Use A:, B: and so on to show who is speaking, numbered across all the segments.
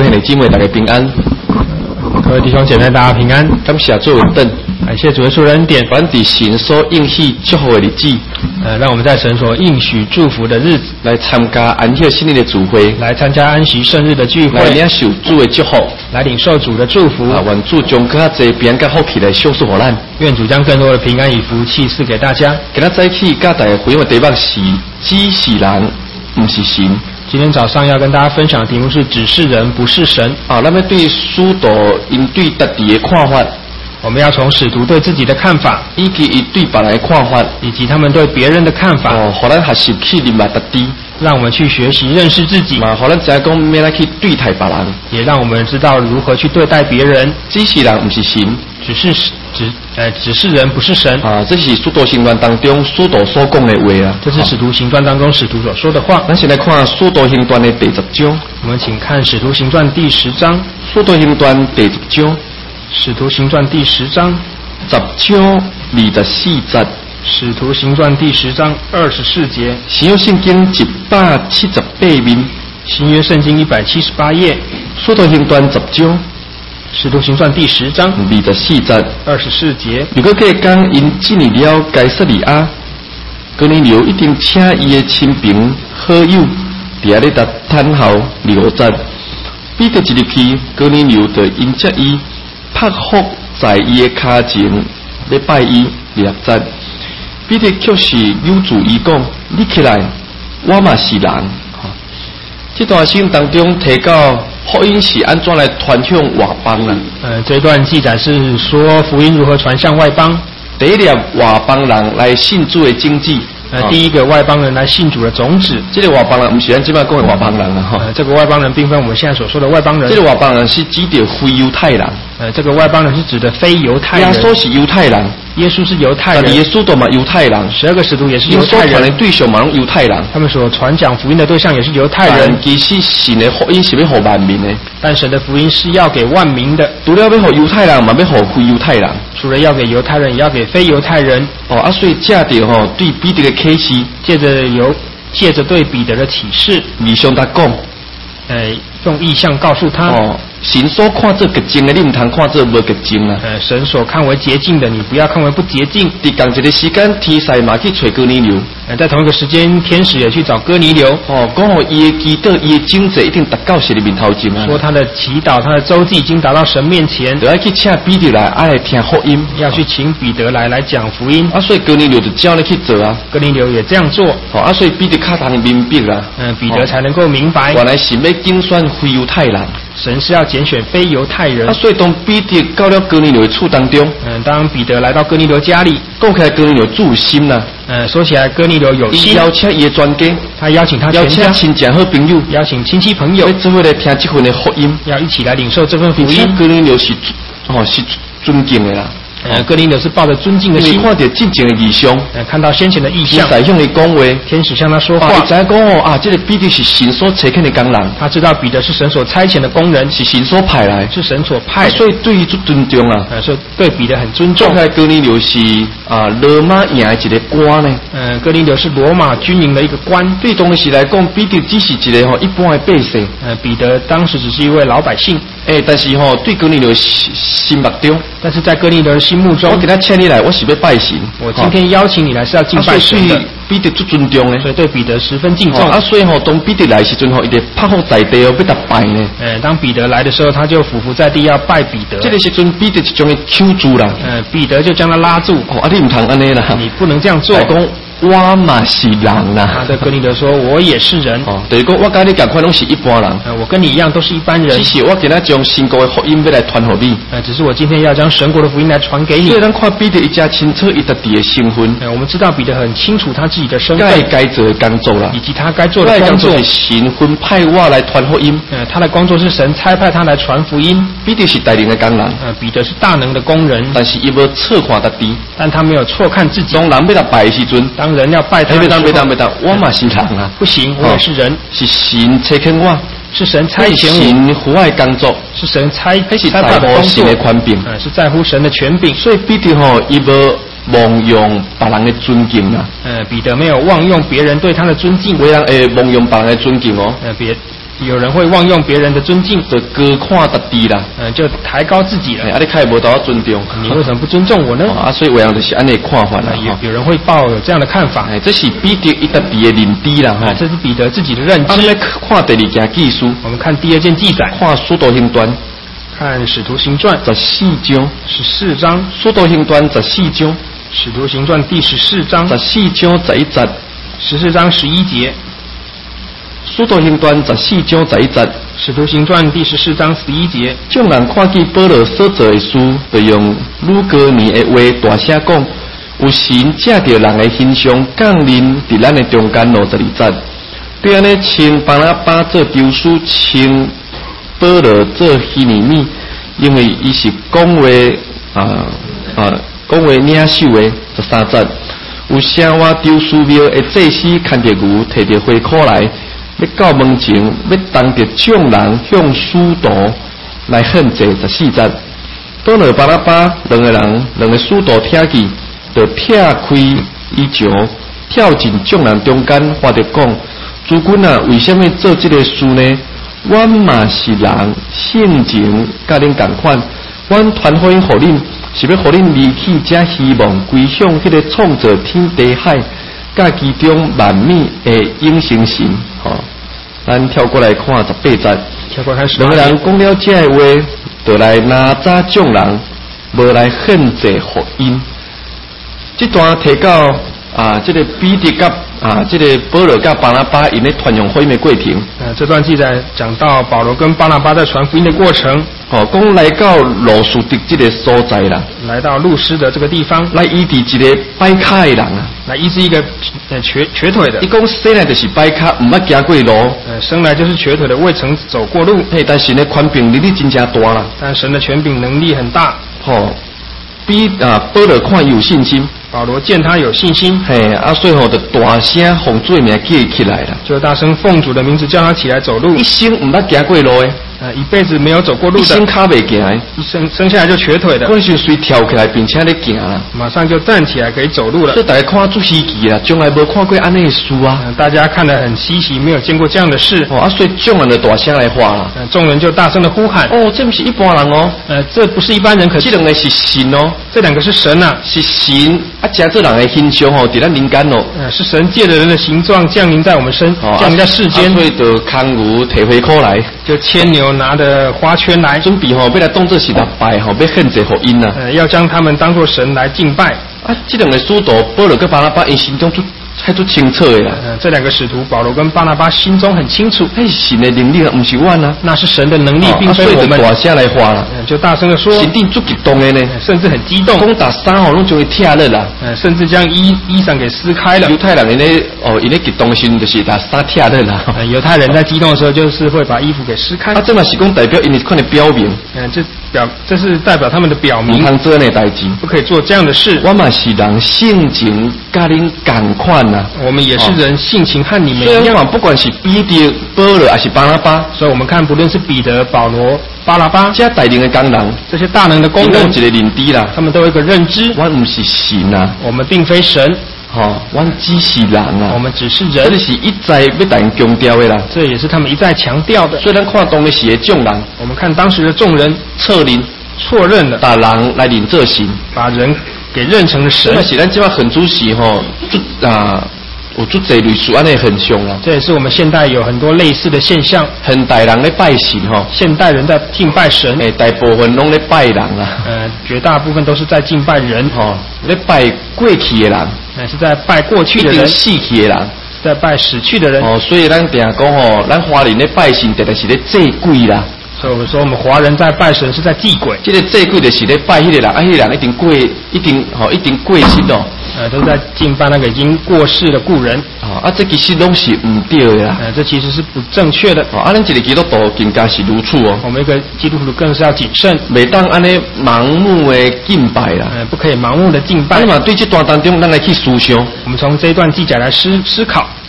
A: 兄弟姊妹大家平安，
B: 各位弟兄姐妹大家平安，
A: 感谢主的等，
B: 感谢主耶稣的恩典，
A: 凡在神所应许祝福的日子，
B: 让我们在神所应许祝福的日子，
A: 来参加安息新年的聚会，
B: 来参加安息圣日的聚会，
A: 来领受主的祝福，
B: 来领受主的祝福。
A: 愿主将更加多平安和福气来赏赐给咱。
B: 愿主将更多的平安与福气赐给大家。
A: 今仔早起甲大家分享的题目是只是人，不是神。
B: 今天早上要跟大家分享的题目是只是人不是神。
A: 咱们对使徒因对自己的看法，
B: 我们要从使徒对自己的看法，
A: 以及伊对别人的看法，
B: 以及他们对别人的看法，
A: 互咱学习去认识自己，
B: 让我们去学习认识自己，
A: 互咱知影讲要来去对待别人，
B: 也让我们知道如何去对待别人。
A: 只是人不是神，
B: 只是人不是神
A: 这是使徒行传当中使徒所讲的话啊。
B: 这是使徒行传当中使徒所说的话。
A: 咱先来看使徒行传的第10章。
B: 我们请看使徒行传第10章。
A: 使徒行传第10章。
B: 使徒行传第10章
A: 10章24节。
B: 使徒行传第10章24节。
A: 新约圣经178面。
B: 新约圣经178页。
A: 使徒行传10章。
B: 使徒行传第10章
A: 24节。
B: 24节。
A: 如果这讲因进入了该撒利亚，哥尼流一定请伊的亲朋好友伫遐咧搭等候6节。彼得一入去，哥尼流就迎接伊，拍伏在伊的脚前，要拜伊6节。彼得却是有主伊讲：你起来，我嘛是人。这段圣经当中提到福音是安怎来传向外邦人。
B: 这段记载是说福音如何传向外邦。
A: 第一粒外邦人来信主的经济。
B: 第一个外邦人来信主的种子。
A: 这个外邦人不是咱即摆讲的外邦人啊，
B: 这个外邦人并非我们现在所说的外邦人。
A: 这个外邦人是指的非犹太人。
B: 这个外邦人是指的非犹太人。
A: 耶稣是犹太人。
B: 耶稣是犹太人。
A: 耶稣都嘛犹太人。
B: 12个使徒也是犹太人。
A: 所传的对象嘛拢犹太人。
B: 他们所传讲福音的对象也是犹太人。
A: 其实神的福音是要给万民的。
B: 但神的福音是要给万民的。
A: 除了要给犹太人，嘛要给非犹太人。
B: 除了要给犹太人，也要给非犹太人。
A: 所以借着对彼得的启示，
B: 借着对彼得的启示，
A: 你向他讲，
B: 用意象告诉他，
A: 神所看做洁净的，你唔通看做无洁净啊。
B: 神所看为洁净的，你不要看为不洁净。
A: 在同一个时间，天使嘛去找哥尼流。
B: 在同一个时间，天使也去找哥尼流。
A: 讲伊的祈祷，伊的经济一定达到神的面头前啊。
B: 说他的祈祷，他的周记已经达到神面前。
A: 就要去请彼得来听福音，
B: 要去请彼得来讲福音。
A: 所以哥尼流就叫你去做啊。
B: 哥尼流也这样做。
A: 所以彼得较通明白啦。
B: 彼得才能够明白。
A: 原来神要拣选非犹太人。
B: 神是要拣选非犹太人。
A: 所以当彼得到了哥尼流的厝当中，
B: 当彼得来到哥尼流家里，
A: 讲起来哥尼流有心啦。
B: 说起来哥尼流有心，
A: 邀请伊的全家，
B: 他邀请他全家，
A: 邀请亲戚好朋友，
B: 邀请亲戚朋友，
A: 做伙来听这份的福音，
B: 要一起来领受这份福音。
A: 哥尼流是尊敬的啦。
B: 哥尼流是抱着尊敬的心，
A: 看到进前的异象，
B: 看到先前的异象，
A: 天使向你讲话，
B: 天使向他说话，
A: 知影讲这个彼得是神所差遣的工人，
B: 他知道彼得是神所差遣的工人，
A: 是神所派来，
B: 是神所派，
A: 所以对于足尊重啊，
B: 所以对彼得很尊重。
A: 哥尼流是罗马营的一个官呢，
B: 哥尼流是罗马军营的一个官，
A: 对当时来讲，彼得只是一个一般的百姓，
B: 彼得当时只是一位老百姓，
A: 但是对哥尼流心目中，
B: 但是在哥尼流的心目中，
A: 我给他请你来，我是要拜神。
B: 我今天邀请你来是要敬拜神的。
A: 彼得足尊重呢，
B: 所以对彼得十分敬重。
A: 所以当彼得来时阵伊就趴伏在地要他拜呢。
B: 当彼得来的时候，他就俯伏在地要拜彼得。
A: 这个时阵彼得就将他揪住啦。
B: 彼得就将他拉住。
A: 你唔通安尼啦，
B: 你不能这样做。
A: 我嘛是人啦。
B: 他对哥尼流说：“我也是人。”
A: 就是讲我跟你同款拢是一般人。
B: 我跟你一样都是一般人。
A: 只是我今仔将神国的福音要来传给你。
B: 只是我今天要将神国的福音来传给你。
A: 所以咱看彼得一家清楚伊特地的身份。
B: 我们知道彼得很清楚他自己的身份，
A: 该做的工作啦，
B: 以及他该做的工作。
A: 是神分派我来传福音。
B: 他的工作是神差派他来传福音。
A: 彼得是大能的工人。
B: 彼得是大能的工人。
A: 但是伊无错看自己。
B: 但他没有错看自己。
A: 当人要他拜的时阵，
B: 当人要拜他。
A: 别当，我嘛是人啊！
B: 不行，我也是人。
A: 是神差遣我，
B: 是神差遣我。
A: 神户外工作，
B: 是神差派
A: 的工作。的权柄，
B: 是在乎神的权柄。
A: 所以彼得伊无妄用别人的尊敬啊。
B: 彼得没有妄用别人对他的尊敬。
A: 为人妄用别人的尊敬哦。
B: 有人会妄用别人的尊敬，
A: 就高看特地啦，
B: 就抬高自己了。
A: 啊，你开无得我尊重，
B: 你为什么不尊重我呢？
A: 啊，所以有人就是安尼看法啦。
B: 有人会抱有这样的看法。
A: 这是彼得伊特地的认知啦，哈。
B: 这是彼得自己的认知。
A: 我们来看第二件记述，
B: 我们看第二件记载，
A: 看使徒行传，
B: 看使徒行传
A: 14章
B: 14章，
A: 使徒行传14章，
B: 使徒行传第14章
A: 14章11节
B: ，14章11节。
A: 使徒行传14章11节，
B: 使徒行传第14章11节。
A: 众人看见保罗所做的事，就用鲁哥尼的话大声讲：有神借着人的形象降临伫咱的中间52节。对安尼称巴拿巴做丢书，称保罗做希尼米，因为伊是讲话讲话领袖的13节。有声话丢书庙的祭司看着牛，摕着花苦来。要到门前，要当着众人向使徒来献祭14节。保罗巴拿巴两个使徒听见，就撇开衣袖，跳进众人中间，话着讲：诸君啊，为什么做这个事呢？阮嘛是人，性情甲恁同款。阮传福音互恁，是要互恁离弃这希望，归向迄个创造天地海。甲其中万物的永生神，咱跳过来看18节。
B: 跳过开始。
A: 两个人讲了这个话，就来拿早众人，无来献祭福音。这段提到这个彼得甲这个保罗甲巴拿巴因咧传扬福音的过程。
B: 这段记载讲到保罗跟巴拿巴在传福音的过程。
A: 讲来到路斯德这个所在啦，
B: 来到路斯德这个地方，
A: 来医治一个摆脚的人啊，
B: 来医治一个瘸腿的。
A: 伊讲生来就是摆脚，唔捌行过路。
B: 生来就是瘸腿的，未曾走过路。
A: 但神的权柄能力真正大啦。
B: 但神的权柄能力很大。
A: 比保罗看有信心。
B: 保罗见他有信心，
A: 所以就大声奉主的名叫他起来了，
B: 就大声奉主的名字叫他起来走路。
A: 一生唔捌行过路的，
B: 一辈子没有走过路的，
A: 一生脚未行的，
B: 一生下来就瘸腿的，
A: 可是随跳起来并且咧行啦，
B: 马上就站起来可以走路了。
A: 所以大家看最稀奇啦，从来无看过安尼的事啊。
B: 大家看得很稀奇，没有见过这样的事。
A: 所以众人就大声来话啦。
B: 众人就大声的呼喊：
A: 这不是一般人哦，
B: 这不是一般人，可是
A: 这两个是神哦，
B: 这两个是神啊，
A: 是神加这人的形象哦，在咱人间哦，
B: 是神借着人的形状降临在我们降临在世间。
A: 所以就牵牛提花苦来，
B: 就牵牛拿着花圈来，
A: 准备要来当作是来拜要献祭福音呐。
B: 要将他们当作神来敬拜。
A: 这两个使徒保罗跟巴拿巴因心中还都清楚的啦。
B: 这两个使徒保罗跟巴拿巴心中很清楚，
A: 神的能力不是我啊，那
B: 是神的能力，并非我们。
A: 大声来话啦，
B: 就大声的说，
A: 心定足激动的呢，
B: 甚至很激动。
A: 讲打3号拢就会跳了啦，
B: 甚至将衣裳给撕开了。
A: 犹太人因咧激动的时候就是打3跳了啦。
B: 犹太人在激动的时候就是会把衣服给撕开。
A: 这嘛是讲代表因看的表明。
B: 这是代表他们的表明，
A: 不能做那代志，
B: 不可以做这样的事。
A: 我嘛是人性情甲恁同款呐，
B: 我们也是人，性情和你们一样。
A: 不管是彼得、保罗还是巴拿巴，
B: 所以我们看不论是彼得、保罗、巴拿巴，
A: 这大能的工人，
B: 这些大能的工人，
A: 一个认知啦，
B: 他们都有一个认知，
A: 我不是神啊，
B: 我们并非神。
A: 我只是人啊，
B: 我们只是人，
A: 这是一再要大人强调的啦。
B: 这也是他们一再强调的。
A: 虽然看当时的众人，
B: 我们看当时的众人错认了，
A: 把人来认做神，
B: 把人给认成了神。
A: 那是咱这很主席有做这类似安尼现象啊。
B: 这也是我们现代有很多类似的现象。
A: 现代人咧拜神
B: 现代人在敬拜神，
A: 大部分拢咧拜人啊。
B: 绝大部分都是在敬拜人
A: 咧拜过去的人，
B: 是在拜过去的人，
A: 死去的人，
B: 在拜死去的人。
A: 所以咱定讲咱华人咧拜神，特别是咧祭鬼啦。
B: 所以我们说，我们华人在拜神是在祭鬼。
A: 这个祭鬼就是咧拜迄个人，迄个人一定过世哦。
B: 都在敬拜那个已经过世的故人。
A: 这其实拢是唔对的啦。
B: 这其实是不正确的。
A: 咱一个基督徒更加是如此哦。
B: 我们一个基督徒更是要谨慎，
A: 袂当安尼盲目的敬拜啦。
B: 不可以盲目的敬拜。
A: 那么对这段当中，咱来去思想。
B: 我们从这一段记载来思考。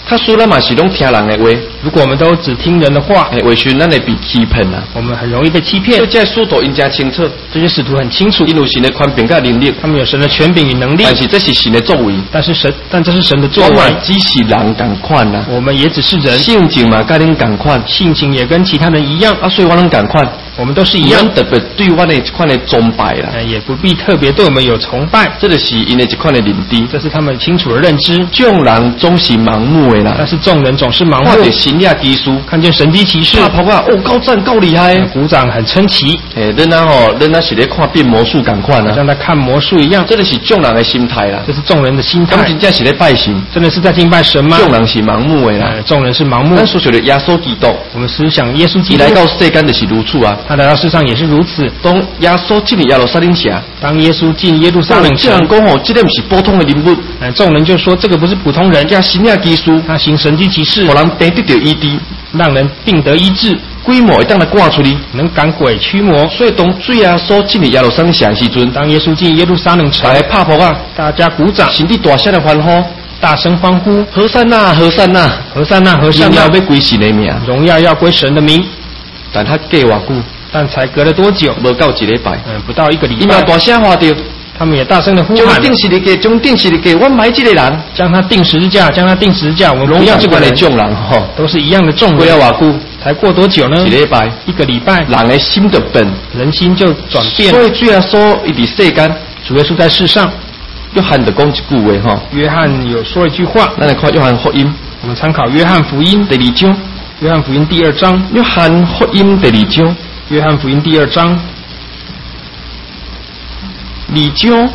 A: 他说咱嘛是拢听人的话，
B: 如果我们都只听人的话，
A: 为许咱会被欺骗啦。
B: 我们很容易被欺骗
A: 所以。这使徒因真清楚，
B: 这些使徒很清楚，
A: 因有神的权柄甲能力，
B: 他们有神的权柄与能力，
A: 但是这是神的作为。
B: 但这是神的作为，
A: 我嘛只是人同款啦，
B: 我们也只是人，
A: 性情嘛甲恁同款，
B: 性情也跟其他人一样
A: 啊，所以我拢同款，
B: 我们都是一样，
A: 特别对我的一款的崇拜啦，
B: 也不必特别对我们有崇拜，
A: 这就是因的一款的认知，
B: 这是他们清楚的认知。
A: 众人总是盲目的啦，
B: 但是众人总是盲目，
A: 看见神迹奇事，
B: 看见神迹奇事，
A: 拍拍啊，哦，够赞够厉害，
B: 鼓掌很称奇。
A: 恁是咧看变魔术同款啊，
B: 像在看魔术一样，
A: 这就是众人的心态啦，
B: 这是众人的心态。
A: 他们真正是咧拜神，
B: 真的是在敬拜神吗？
A: 众人是盲目的啦，
B: 众人是盲目。
A: 咱所说的耶稣基督，
B: 我们思想耶稣基督，
A: 来到世间就是如此啊，
B: 他来到世上也是如此。
A: 当耶稣进耶路撒冷城，
B: 当耶稣进耶路撒冷城，
A: 人讲哦，这个不是普通的人物，
B: 众人就说这个不是普通人，
A: 加神迹奇事，
B: 他行神迹奇事，
A: 让人病得到医治，
B: 让人病得医治，
A: 鬼魔会当来赶出去，
B: 能赶鬼驱魔。
A: 所以当主耶稣进耶路撒冷城时阵，
B: 当耶稣进耶路撒冷城，
A: 大家拍拍啊，
B: 大家鼓掌，
A: 甚至大声的欢呼，
B: 大声欢呼，
A: 和散那，和散那，
B: 和散那，和散那，
A: 荣耀要归神的名，
B: 荣耀要归神的名。
A: 但他过偌久，
B: 但才隔了多久？
A: 无到一礼拜，
B: 不到1个礼拜。
A: 伊嘛大声喊着，
B: 他们也大声的呼喊，
A: 将定十字架，将定十字架，我买这个人，
B: 将他定十字架，将他定十字架，我们不要这个人。
A: 众人吼，
B: 都是一样的众人。
A: 过了偌久？
B: 才过多久呢？
A: 一礼拜
B: ，1个礼拜，
A: 人的心就变，
B: 人心就转变。
A: 所以主耶稣伊伫世间，
B: 主耶稣在世上，
A: 约翰就讲一句话吼。
B: 约翰有说一句话，
A: 咱来看约翰福音，
B: 我们参考约翰福音
A: 第2章，
B: 约翰福音第2章，
A: 约翰福音第2章，
B: 约翰福音第2章
A: 2章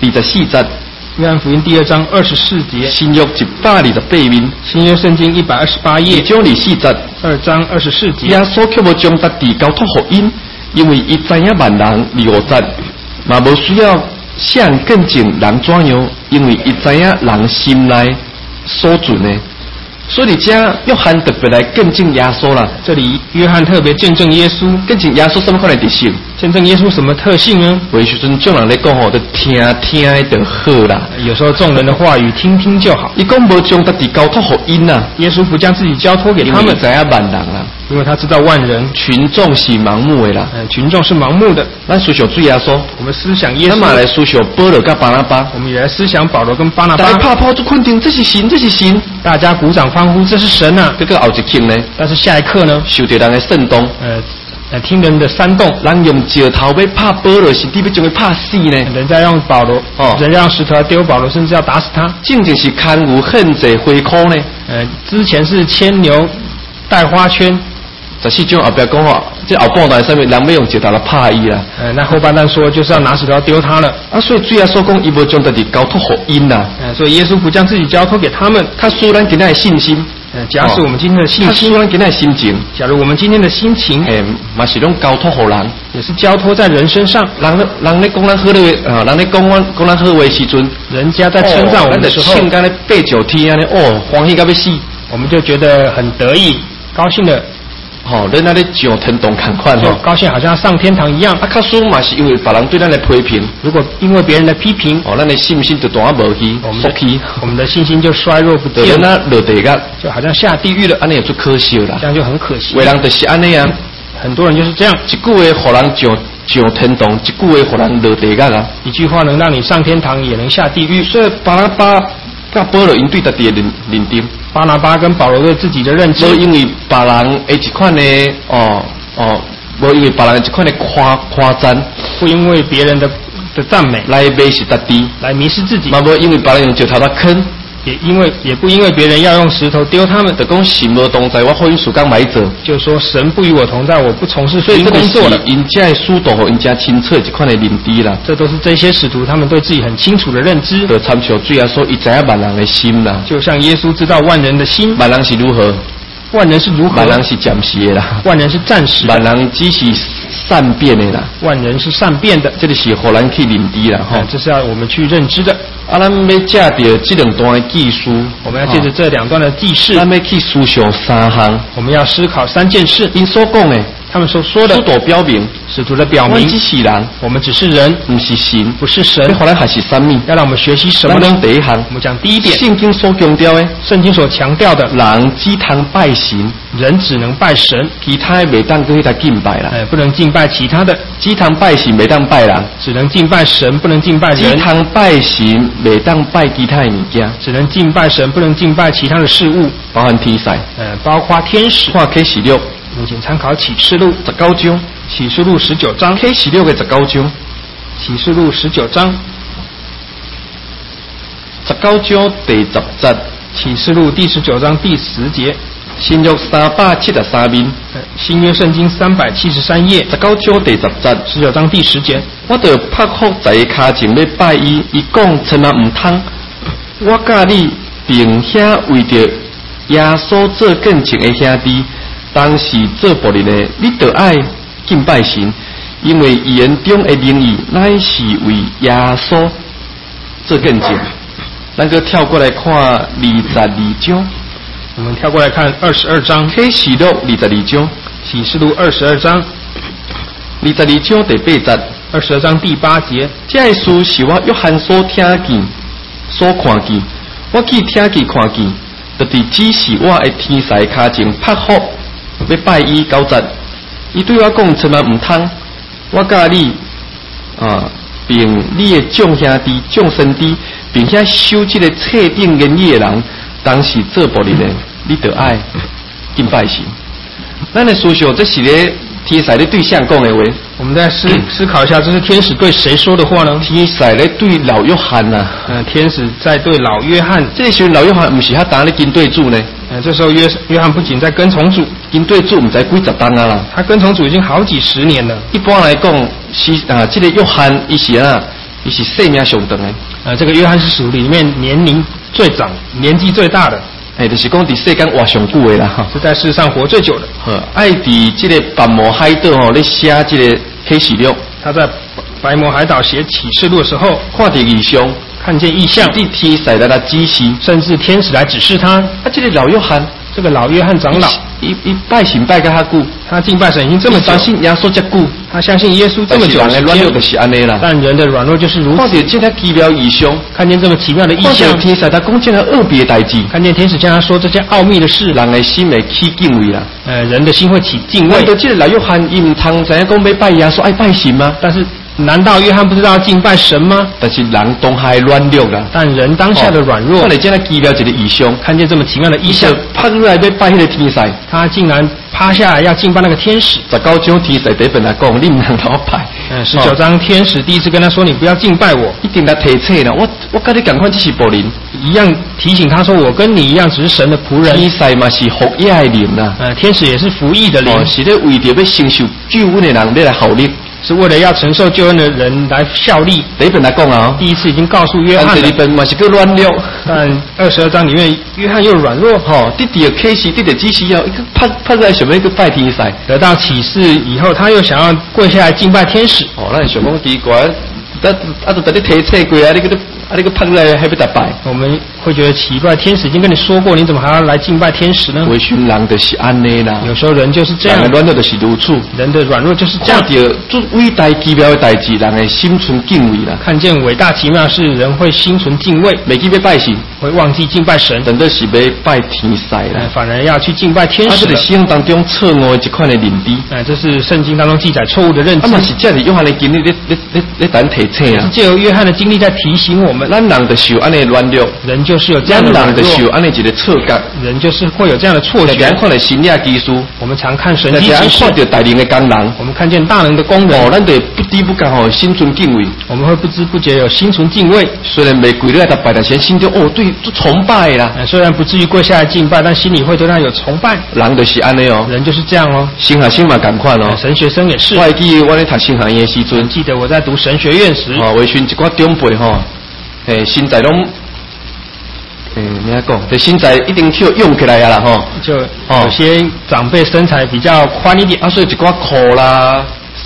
A: 24节。
B: 约翰福音第2章24节，
A: 新约128面，
B: 新约圣经128页，
A: 2章24节
B: ，2章24节。
A: 耶稣却无将大地交托给因，因为伊知影万人离恶节，嘛无需要向更正人怎样，因为伊知影人心内所存的。所以这约翰特别来更正耶稣啦。
B: 这里约翰特别见证耶稣，
A: 更正耶稣什么款的特性？
B: 见证耶稣什么特性呢？
A: 为时阵众人咧讲吼，就听就好啦。
B: 有时候众人的话语听听就好。
A: 伊讲无将大地交托给因呐，
B: 耶稣不将自己交托给他们，
A: 知影万人啦，
B: 因为他知道万人
A: 群众是盲目的啦。
B: 群众是盲目的。
A: 咱思想主耶稣，
B: 我们思想耶稣。
A: 咱嘛来思想保罗跟巴拿巴，
B: 我们也来思想保罗跟巴拿巴。
A: 大家拍拍就肯定这是神，这是神，
B: 大家鼓掌欢呼，这是神啊！
A: 这个后一刻呢？
B: 但是下一刻呢？
A: 受到人的煽动，
B: 听人的煽动，
A: 人用石头要拍保罗，甚至要将他拍死呢。
B: 人家用保罗，人家用石头来丢保罗，甚至要打死他。
A: 正正是看有恨贼回扣呢。
B: 之前是牵牛戴花圈。
A: 14章后边讲话，这后半段上面人要用石头来拍伊啦。
B: 那后半段说就是要拿石头要丢他了。
A: 所以主耶稣讲，伊无将自己交托给因啦。
B: 所以耶稣不将自己交托给他们。
A: 他虽然今天的信心。
B: 假使我们今天的信心，
A: 他今天的心情，
B: 假如我们今天的心情，
A: 嘛是拢交托给人，
B: 也是交托在人身上。
A: 人咧讲咱好的话，人咧讲咱好话时阵，
B: 人家在称赞我们的时候，
A: 心肝咧爬上天安尼，欢喜到要死，
B: 我们就觉得很得意，高兴的。
A: 咱那咧上天堂同款
B: 就高兴好像上天堂一样。
A: 较输嘛是因为别人对咱的批评。
B: 如果因为别人的批评，
A: 咱的信心就大无去，
B: 我们的信心就衰弱不见。
A: 那落地狱，
B: 就好像下地狱了，
A: 安尼也就可惜了。
B: 这样就很可惜。
A: 为人就是安尼啊，
B: 很多人就是这样。
A: 一句话互人上天堂，一句话互人落地狱啊。一
B: 句话能让你上天堂，也能下地狱。
A: 所以巴拿巴跟保罗因对自己的认定。
B: 巴拿巴跟保罗对自己的认知，
A: 无因为别人的一款的无因为别人一款的夸赞，
B: 不因为别人的赞美
A: 来迷失自己，
B: 来迷失自己，
A: 嘛无因为别人用石头来坑，
B: 也不因为别人要用石头丢他们，
A: 就讲神无同在，我福音事工买做，
B: 就是说神不与我同在，我不从事福音工作了。
A: 因家的使徒和因家清楚一款的认知啦，
B: 这都是这些使徒他们对自己很清楚的认知。
A: 就参照主耶稣伊知影万人的心啦，
B: 就像耶稣知道万人的心，
A: 万人是如何，
B: 万人是如何，
A: 万人是暂时的啦，
B: 万人是暂时的，
A: 万人只是善变的啦，
B: 万人是善变的，
A: 这个是互咱去认知啦，
B: 这是要我们去认知的。
A: 咱要借着这两段的记述，
B: 我们要借着这2段的记事，
A: 咱要去思想3项，
B: 我们要思考3件事。
A: 因所讲的，
B: 他们所说的
A: 使徒表明，
B: 使徒的表
A: 我们
B: 明，
A: 只是人，
B: 我们只是人，
A: 不是神。
B: 不是神
A: 你。后来还是什么？
B: 要让我们学习什么
A: 咱
B: 呢？
A: 讲第一项，
B: 我们讲第一点，
A: 圣经所强调的，
B: 圣经所强调的，
A: 人只通拜神，
B: 人只能拜神，
A: 其他的袂当去他敬拜啦。
B: 不能敬拜其他的，
A: 只通拜神，袂当拜人；
B: 只能敬拜神，不能敬拜
A: 只
B: 人，
A: 通拜神，袂当拜其他的物件，
B: 只能敬拜神，不能敬拜其他的事物，
A: 包含天使。
B: 包括天使。
A: 看启示录
B: 我们请参考启示录
A: 19章，
B: 启示录19章，
A: 启示录的19章
B: 启示录19章
A: ，19章第10节，
B: 启示录第19章第10节，
A: 新约373面，
B: 新约圣经373页
A: 19章第10节。
B: 19章第10节，
A: 我就拍伏在伊骹前要拜伊，伊讲千万唔通。我甲你并且为着耶稣做更前的兄弟，当时做仆人的，你就爱敬拜神，因为言中的灵意乃是为耶稣做更前。咱个跳过来看22章，
B: 我们跳过来看22章，
A: 启示录22章，
B: 启示录22章
A: 22章第8节。
B: 22章第8节，
A: 这个事是我约翰所听见、所看见，我去听见看见，就是指示我的天使骹前拍伏，要拜伊9节。伊对我讲，千万唔通，我甲你并你的众兄弟、众兄弟，并且收这个册顶言语的人，当时做仆人的，你就爱敬拜神。咱的思想，这是咧天使咧对谁讲的话？
B: 我们再思考一下，这是天使对谁说的话呢？
A: 天使咧对老约翰呐、
B: 天使在对老约翰。
A: 这个时候老约翰不是他当咧跟对主呢，
B: 这时候约翰不仅在跟从主，
A: 跟对主唔知几十当啊啦。
B: 他跟从主已经好几十年了。
A: 一般来讲，这个约翰伊是生命上长的。
B: 这个约翰是属里面年龄最长、年纪最大的。
A: 就是讲伫世间活上久的啦哈。
B: 是在世上活最久的。
A: 爱伫这个百摩海岛咧写这个启示录。
B: 他在白摩海岛写启示录的时候，
A: 看到异象，
B: 看见异象，
A: 甚至天使来指示，
B: 甚至天使来指示他。
A: 这个老约翰，
B: 这个老约翰长老，
A: 一拜神拜个他久，
B: 他敬拜神已经这么久，
A: 相信耶稣这久，
B: 他相信耶稣这么久的时间，
A: 就是安尼啦。
B: 但人的软弱就是如此。
A: 看到这个奇妙异象，
B: 看见这么奇妙的异象，
A: 天使他讲这个奥秘的代志，
B: 看见天使向他说这件奥秘的事，
A: 人的心会起敬畏啦。
B: 人的心会起敬畏。
A: 难道这个老约翰伊唔通知影讲要拜耶稣爱拜神吗？
B: 但是难道约翰不知道敬拜神吗？
A: 但是人当下软弱啦，
B: 但人当下的软弱，
A: 看到这个奇妙一个异象，
B: 看见这么奇妙的异象，
A: 拍出来要拜那个天使，
B: 他竟然趴下来要敬拜那个天使。
A: 19章天使第一本来讲，你唔能够拜。
B: 19章天使第一次跟他说：“你不要敬拜我。”
A: 一定来提醒啦，我跟你赶快，这是仆人，
B: 一样提醒他说：“我跟你一样，只是神的仆人。”
A: 天使嘛是服役的灵啦，
B: 天使也是服役的灵，
A: 是咧为着要承受救恩的人要来效力。
B: 是为了要承受救恩的人来效力。
A: 第一本来讲啊，
B: 第一次已经告诉约翰了，
A: 第二本嘛是个软弱，
B: 但22章里面约翰又软弱，
A: 得到启示，得到指示要一个拍出来想要一个拜天使，
B: 得到启示以后，他又想要跪下来敬拜天使。
A: 咱想讲奇怪，就在你提醒过啊，你个拍出来还要拜？
B: 我们会觉得奇怪，天使已经跟你说过，你怎么还要来敬拜天使呢？
A: 为群人就是安尼啦，
B: 有时候人就是这样，
A: 人的软弱就是如此，
B: 人的软弱就是这样。
A: 看到最伟大奇妙的代志，人的心存敬畏啦。
B: 看见伟大奇妙的事，人会心存敬畏，
A: 袂记要拜神，
B: 会忘记敬拜神，
A: 等到是要拜天使啦。
B: 反而要去敬拜天使。
A: 这是圣经当中错误的一款的认知。
B: 这是圣经当中记载错误的认知。
A: 嘛是这里约翰的经历，你等提醒啊。
B: 是借由约翰的经历在提醒我们，
A: 咱人就安尼软弱，
B: 人就是有这样的软弱，
A: 就安尼一个错觉，
B: 人就是会有这样的错觉。
A: 咱看了神业技术，
B: 我们常看神迹奇事，
A: 看到大能的工人，
B: 我们看见大能的工人，
A: 咱得不低不高心存敬畏，
B: 我们会不知不觉有心存敬畏。
A: 虽然没跪在他拜，但是心中对崇拜啦。
B: 虽然不至于跪下来敬拜，但心里会对他有崇拜。
A: 人就是安尼
B: 人就是这样
A: 神学生嘛同款
B: 神学生也是。
A: 我还记得我咧读神学院的时阵，
B: 记得我在读神学院时，
A: 为训一寡长辈身材拢。你要讲，这身材一定去用起来呀啦
B: 就有些长辈身材比较宽一点，
A: 所以一寡裤啦、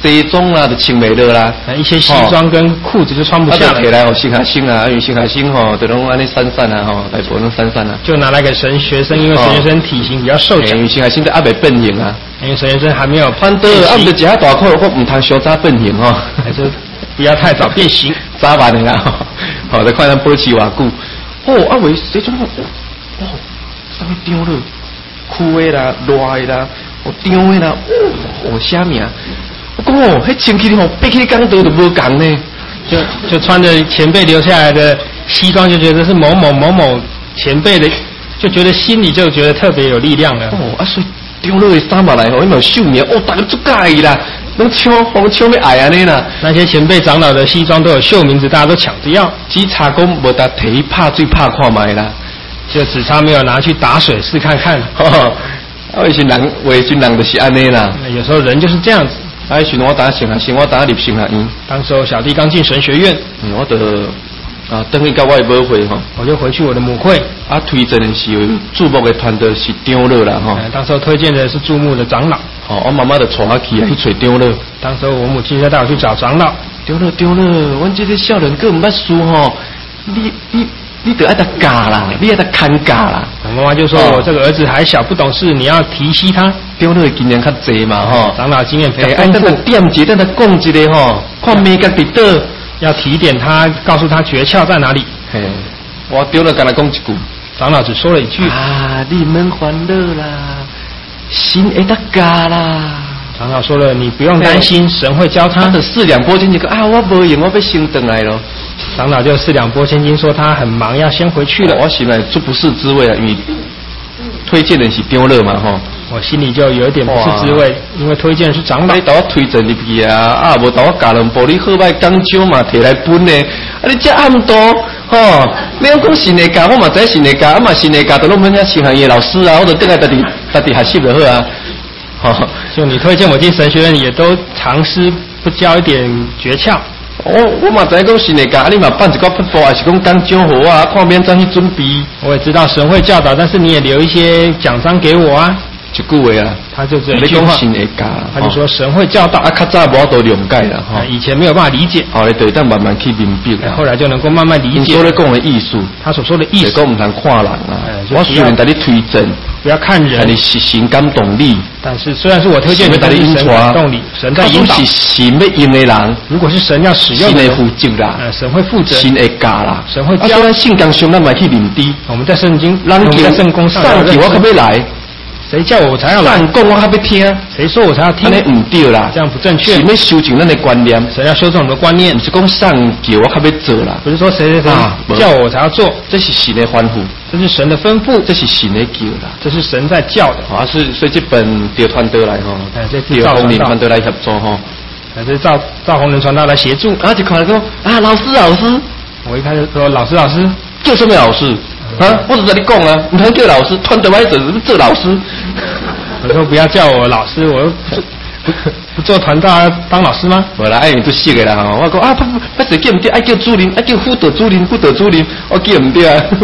A: 西装啦就穿袂落啦，
B: 一些西装跟裤子就穿不下了。
A: 摕来新学生啊，因为新学生吼，就拢安尼散散啊吼，来无拢散散啊。就
B: 拿来给神学生，因为神学生体型比较瘦小，
A: 因为新学生都还没变形啊。
B: 因为神学生还没有
A: 反倒啊，唔得食大块，我唔通伤早变形吼。
B: 还是不要太早变形，
A: 早晚的啦。好，再看咱保持偌久。哦，啊喂，西装哦，啥物张了？裤的啦，热的啦，张的啦，哦，啥名？我讲哦，迄穿起哩吼，背起港刀就无共呢。
B: 就穿着前辈留下来的西装，就觉得是某某某某前辈的，就觉得心里就觉得特别有力量了。
A: 哦，啊，所以张了的衫嘛来吼，因为有秀名，哦，大家足介意啦，拢抢要爱安尼啦。
B: 那些前辈长老的西装都有绣名字，大家都抢着要。
A: 只差讲无得摕去拍水拍看卖啦。
B: 就只差没有拿去打水试看看。
A: 有些人就是安尼啦。
B: 有时候人就是这样子。
A: 我打神学生，我打入神学院。
B: 当时小弟刚进神学院，
A: 我就等去到我的母会吼，
B: 我就回去我的母会。
A: 推荐的是注目的团队是长老啦吼。
B: 当时候推荐的是注目的长老。
A: 我妈妈就带我去找长老。
B: 当时候我母亲就带我去找长老。
A: 长老，阮这个少年哥唔捌输吼，你得爱他教啦，你爱他看教啦。
B: 我妈妈就说我这个儿子还小不懂事，你要提携他。
A: 长老的经验较济嘛吼，
B: 长老经验比较丰富。
A: 等他点一，等他讲一个吼，看美角伫倒，
B: 要提点他，告诉他诀窍在哪里。
A: 我长老跟他讲一句，
B: 长老只说了一句
A: 你们烦恼啦，神会他教啦。
B: 长老说了，你不用担心，神会教他。
A: 的4两拨千斤我无用，我要先回来咯。
B: 长老就4两拨千斤说他很忙，要先回去了。
A: 我心里就不是滋味啊，因为推荐的是长老嘛吼。
B: 我心里就有一点不是滋味，因为推荐的是长老。
A: 你带我推荐入去啊，无带我教人玻璃好歹讲究嘛，摕来分呢。你这暗多吼，你讲神的教，我嘛知神的教，嘛神的教，都拢问遐神学院老师啊，我都等下家己学习就好啊。
B: 就你推荐我进神学院，也都尝试不教一点诀窍。
A: 我嘛知讲神的教，你嘛办一个不服，还是讲讲奖好啊，看免怎去准备。
B: 我也知道神会教导，但是你也留一些奖章给我啊。
A: 一句话啊，
B: 他就这一句话，他就说神会教导。
A: 较早无法度了解啦，
B: 以前没有办法理解。
A: 你对，但慢慢去明白。
B: 后来就能够慢慢理解。
A: 你所讲的意思，
B: 他所说的意思，
A: 讲唔通看人啊。我虽然带你推荐，
B: 不要看人，
A: 你是神感动你。
B: 但是虽然是我推荐你，但是神感动你，神在引导。
A: 是神要用的人，
B: 如果是神要使用的，
A: 神会负责啦，
B: 神会负责，
A: 神会教啦，
B: 神会教。
A: 虽然圣经上咱嘛去认知，
B: 我们在圣经，人在圣公上，
A: 上帝我可要来。
B: 谁叫我才要来？
A: 讲我还要听，
B: 谁说我才要听？
A: 那唔对啦，
B: 这样不正确。
A: 神要修正咱的观念，
B: 神要修正我们的观念。
A: 不是讲上叫我还要做啦，
B: 不是说谁叫我才要做，
A: 这是神的吩咐，
B: 这是神的吩咐，
A: 这是神的叫啦，
B: 这是神在叫的。
A: 所以这本调团队来吼，调红人团队来合作吼，
B: 这是赵红人传道来协助。
A: 就看说老师，
B: 我一开始说老师，
A: 叫什么老师？我只在你讲啊，你通叫老师，团队外做老师。
B: 我说不要叫我老师，我不做团队当老师吗？
A: 我来，你都死个啦！我讲不是叫唔对，爱叫主任，爱叫副主任，我叫唔对啊！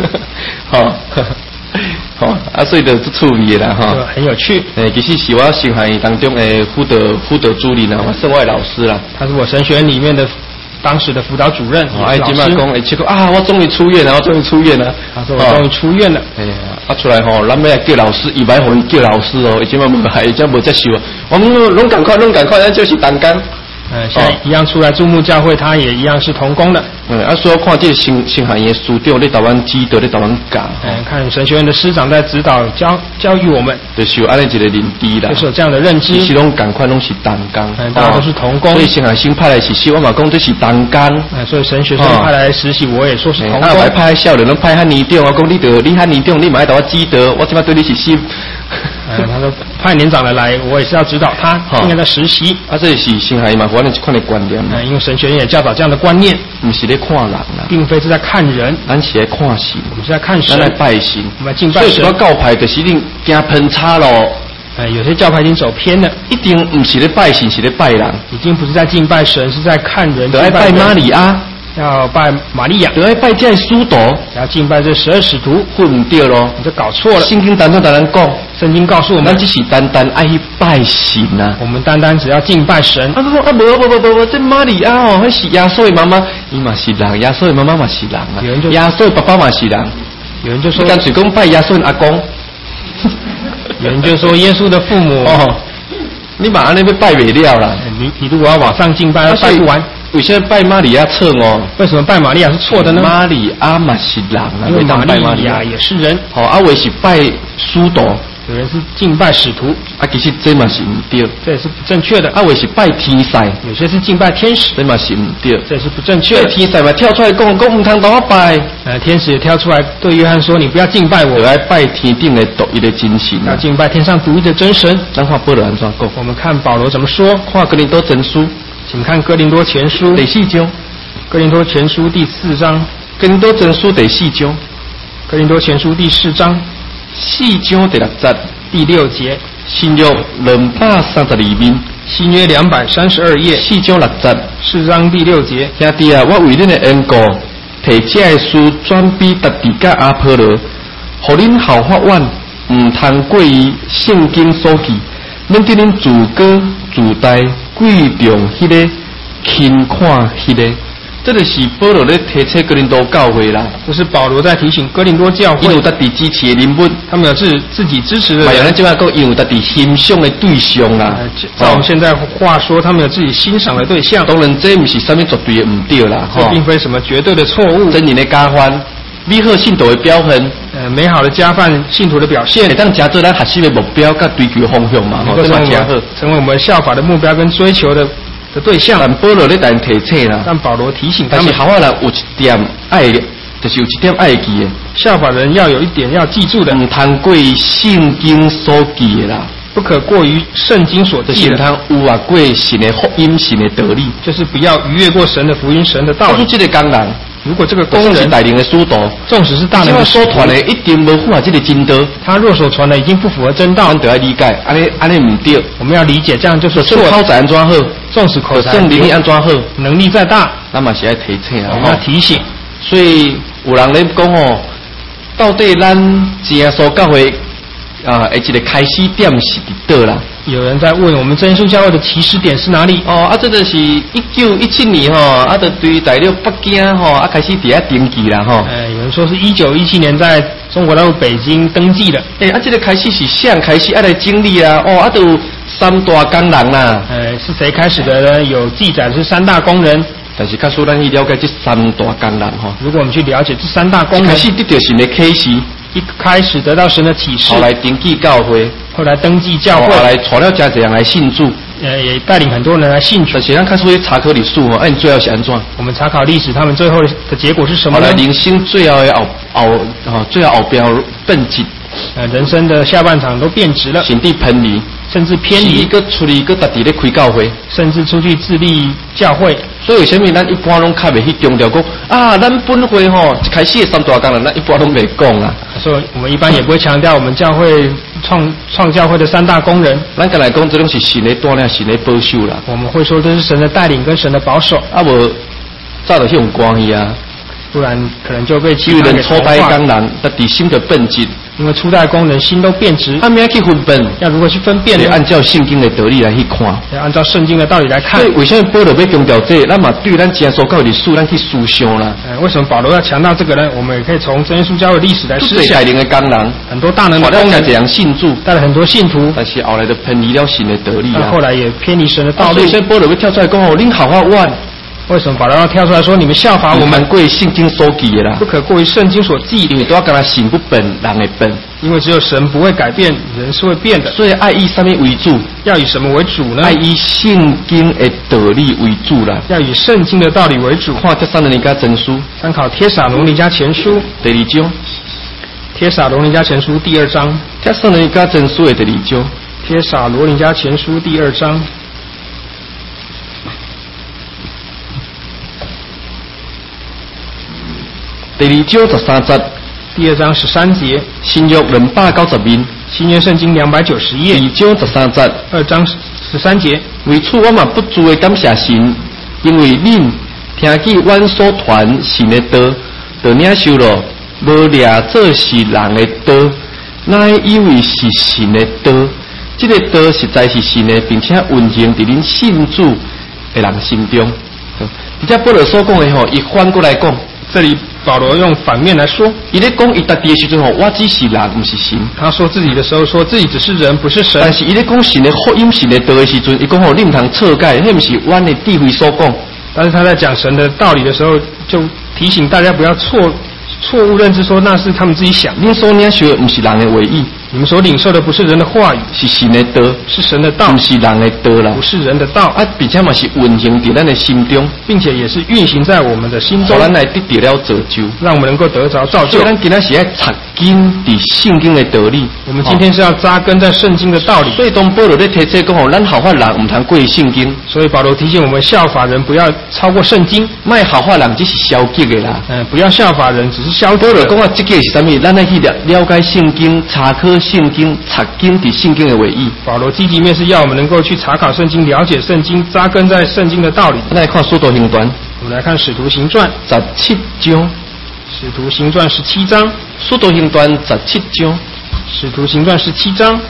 A: 所以就出味啦哈，
B: 很有趣。
A: 其实是我神学院当中的副德主任啊，我圣外老师啦。
B: 他是我神学院里面的。当时的辅导主任，
A: 今麦讲，我终于出院了，他说我终于出院了。出来吼，咱要叫老师，伊买互伊叫老师哦，已经无接受。我们拢赶快，咱就是同工。
B: 现在一样出来注目教会，他也一样是同工的。
A: 所以看这新学院的师长在台湾指导，在台湾教。
B: 看神学院的师长在指导教育我们，
A: 就是有安尼一个认知啦，
B: 就是有这样的认知。
A: 其实拢赶快拢是同工，
B: 大家都是同工。
A: 所以神学生派来实习，我嘛讲这是同工。
B: 所以神学生派来实习，我也说是同工。
A: 还派少年，拢派汉年长，我讲你汉年长，你嘛爱我指导，我即摆对你是信。
B: 他说派年长的来，我也是要指导他，应该在实习。
A: 这是神学院嘛，反正一款的观念。
B: 因为神学院也教导这样的观念，
A: 不是在看人啦，
B: 并非是在看人，
A: 咱是在看神，
B: 我们是在看神，
A: 咱来拜神，
B: 我们来敬拜神。
A: 所以说教派就是你惊偏差咯。
B: 有些教派已经走偏了，
A: 一定不是在拜神，是在拜人，
B: 已经不是在敬拜神，是在看人。
A: 爱拜玛利亚，
B: 要拜玛利亚，
A: 就要拜这使徒，
B: 要敬拜这12使徒，
A: 混唔对咯，
B: 你就搞错了。
A: 圣经单单咱讲，
B: 圣经告诉我们，
A: 咱只是单单爱去拜神啊。
B: 我们单单只要敬拜神。
A: 啊，讲啊，无，这玛利亚哦，那是耶稣的妈妈，伊嘛是人，耶稣的妈妈嘛是人啊，耶稣的爸爸嘛是人。
B: 有人就说，
A: 干脆讲拜耶稣的阿公。
B: 有人就说耶稣的父母
A: 哦，你马上那边拜不了啦。
B: 你如果要往上敬拜，要拜不完。
A: 为什么拜玛利亚错哦？
B: 为什么拜玛利亚是错的呢？
A: 玛利亚嘛是人啊，
B: 因为玛利亚也是人。
A: 好，啊，为是拜使徒，
B: 有人是敬拜使徒，
A: 啊，其实这嘛是唔对，
B: 这也是不正确的。
A: 啊，为是拜天使，
B: 有些是敬拜天使，
A: 这嘛是唔对，
B: 这也是不正确的。
A: 天使嘛跳出来讲唔通同我拜，
B: 天使也跳出来对约翰说：“你不要敬拜我，
A: 要拜天顶的独一的真神，
B: 要敬拜天上独一的真神。”
A: 咱看保罗安怎讲？
B: 我们看保罗怎么说？
A: 看哥林多前书，
B: 请看哥林多前书
A: 第4章，
B: 哥林多前书第4章，
A: 哥林多前书第4章，
B: 哥林多前书第4章
A: 4章第6节。
B: 第6节，
A: 新约232面，
B: 新约232页
A: 4章6节
B: ，4章第6节。
A: 兄弟啊，我为恁的缘故，提这的书转比特地甲阿波罗，互恁效法阮，唔通过于圣经所记，免得恁自高自大，贵重迄个，轻看迄个。这就是保罗咧提醒哥林多教会啦。
B: 这是保罗在提醒哥林多教会，
A: 因有特地支持的人物，
B: 他们有自己支持的人。
A: 还有咱即摆讲，因有特地欣赏的对象啦。
B: 照我们现在话说，他们有自己欣赏的对象。
A: 当然，这不是什么绝对的唔对啦，
B: 这并非什么绝对的错误。
A: 真人的加分，美好信徒的标痕，
B: 美好的加范信徒的表现，
A: 会当加做咱核心的目标甲追求的方向嘛，
B: 这嘛加好，成为我们效法的目标跟追求的对象。
A: 但保罗咧但提醒啦，
B: 但保罗提醒他们，
A: 但是效法人有一点爱，就是有一点爱记的。
B: 效法人要有一点要记住的，
A: 唔通过圣经所记的啦，
B: 不可过于圣经所记的。
A: 就是通有啊过神的福音、神的道理，
B: 就是不要逾越过神的福音、神的道理。
A: 这个工人，
B: 如果这个工人
A: 是大能的使徒，
B: 纵使是大能的使徒，
A: 所传的一定无符合这个真道。
B: 他若所传的已经不符合真道，
A: 咱就要理解，安尼唔对。
B: 我们要理解，这样就是错。
A: 口才安怎好？
B: 纵使口才
A: 能力安怎好？
B: 能力再大，
A: 那嘛是要提醒啊。
B: 我们要提醒。
A: 所以有人咧讲哦，到底咱真耶稣教会一个开始点是伫倒啦？
B: 有人在问我们真耶稣教会的起始点是哪里？
A: 这就是1917年就对大陆北京开始伫遐登记啦
B: 有人说是1917年在中国大陆北京登记的。
A: 这个开始是谁开始来经历啊？都有3大工人啦。
B: 是谁开始的呢？有记载是3大工人。
A: 但是较使咱去了解这3大工人
B: 如果我们去了解这3大工人，
A: 开始得到神的启示，
B: 一开始得到神的启示，
A: 后来登记教会，
B: 后来登记教会，
A: 后来传了真侪人来信主，
B: 也带领很多人来信主。
A: 但是咱开始去查考历史你最后是安怎？
B: 我们查考历史，他们最后的结果是什么呢？
A: 后来人生最后的最后标变质，
B: 人生的下半场都变质了，
A: 甚至偏离，
B: 甚至偏离，
A: 出离个特地咧开教会，
B: 甚至出去自立教会。
A: 所以为什么咱一般拢较袂去强调讲咱本会一开始的3大工人，咱一般拢袂讲啊。
B: 所以我们一般也不会强调我们教会创教会的3大工人。
A: 咱刚才讲，这种是神的带领、神的保守啦。
B: 我们会说这是神的带领跟神的保守。
A: 无早就有关系啊。
B: 不然可能就被其
A: 他人初代工人，他底心的变质，
B: 因为初代工人心都变质。
A: 他们要去分辨，
B: 要如何去分辨呢？
A: 按照圣经的道理来去看，
B: 要按照圣经的道理来看。
A: 所以为什么保罗要强调这？那么对咱真耶稣教会历史，咱去思想啦。
B: 为什么保罗要强调这个呢？我们也可以从真耶稣教会历史来思想。
A: 最大能的工人，
B: 很多大能的工人
A: 这样信主，
B: 带了很多信徒，
A: 但是后来就偏离了神的道理啊。
B: 后来也偏离神的道理。
A: 所以保罗要跳出来讲恁好好我。
B: 为什么保罗要跳出来说你们效法我们？
A: 过圣经所记的啦，
B: 不可过于圣经所记。
A: 因为都要跟他神不变，人会变。
B: 因为只有神不会改变，人是会变的。
A: 所以爱以什么为主？
B: 要以什么为主呢？
A: 爱以圣经的道理为主啦。
B: 要以圣经的道理为主。
A: 看帖撒罗尼迦前书，
B: 参考帖撒罗尼迦前书
A: 第2章。
B: 帖撒罗尼迦前书第2章。
A: 帖撒罗尼迦前书的第2章。
B: 帖撒罗尼迦前书第2章。
A: 第2章13节，
B: 第2章13节，
A: 新约290面，
B: 新约圣经290页
A: ，2章13节
B: ，2章13节。
A: 为此我嘛不住的感谢神，因为恁听见阮所传神的道，就领受了，无掠做是人的道，乃以为是神的道。这个道实在是神的，并且运行在恁信主的人心中。而且保罗所讲的吼，伊反过来讲，
B: 这里保罗用反面来说，
A: 伊咧讲伊家己的时阵吼，我只是人，不是神。
B: 他说自己的时候说自己只是人，不是神。
A: 但是伊咧讲神的福音、神的道的时阵，伊讲吼，你唔通错解，迄不是阮的智慧所讲。
B: 但是他在讲神的道理的时候，就提醒大家不要错误认知，说那是他们自己想。
A: 恁所领受的不是人的话语，
B: 你们所领受的不是人的话语，
A: 是神的道，
B: 是神的道，
A: 不是人的道啦，
B: 不是人的道
A: 啊，并且嘛是运行在咱的心中，
B: 并且也是运行在我们的心中，
A: 让咱来得到了造就，
B: 让我们能够得着造就。
A: 所以咱今仔是要扎根在圣经的道理。
B: 我们今天是要扎根在圣经的道理。
A: 所以当保罗在提这讲吼，咱效法人唔通过圣经。
B: 所以保罗提醒我们效法人不要超过圣经，
A: 卖效法人只是消极的啦。
B: 不要效法人，只是消极的。
A: 保罗讲这个是啥物？咱来去了解圣经，查考圣经。扎根在圣经的话语。
B: 保罗积极面是要我们能够去查考圣经，了解圣经，扎根在圣经的道理。
A: 来看《使徒行传》，
B: 我们来看《使徒行传》
A: 17章，《
B: 使徒行传》17章，《
A: 使徒行传》17章，《
B: 使徒行传》17章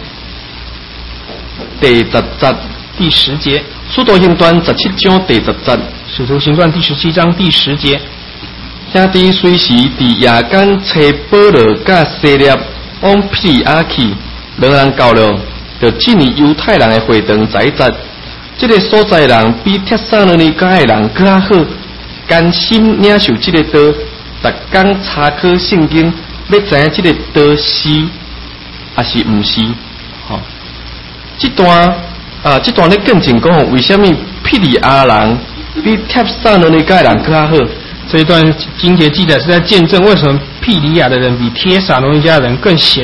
A: 第10节，
B: 第10节，《
A: 使徒行传》17章第10节，《
B: 使徒行传》第17章第10节。
A: 兄弟随时伫夜间找保罗甲西拉往庇里亚去，两人到了，就进入犹太人的会堂宰杀。这个所在人比帖撒罗尼迦的人更好，甘心领受这个道，逐天查考圣经，要知影这个道是还是唔是。吼，这段咧更正讲，为什么庇里亚人比帖撒罗尼迦的人更好？
B: 这一段经节记载是在见证为什么庇里亚的人比帖撒罗尼迦的人更贤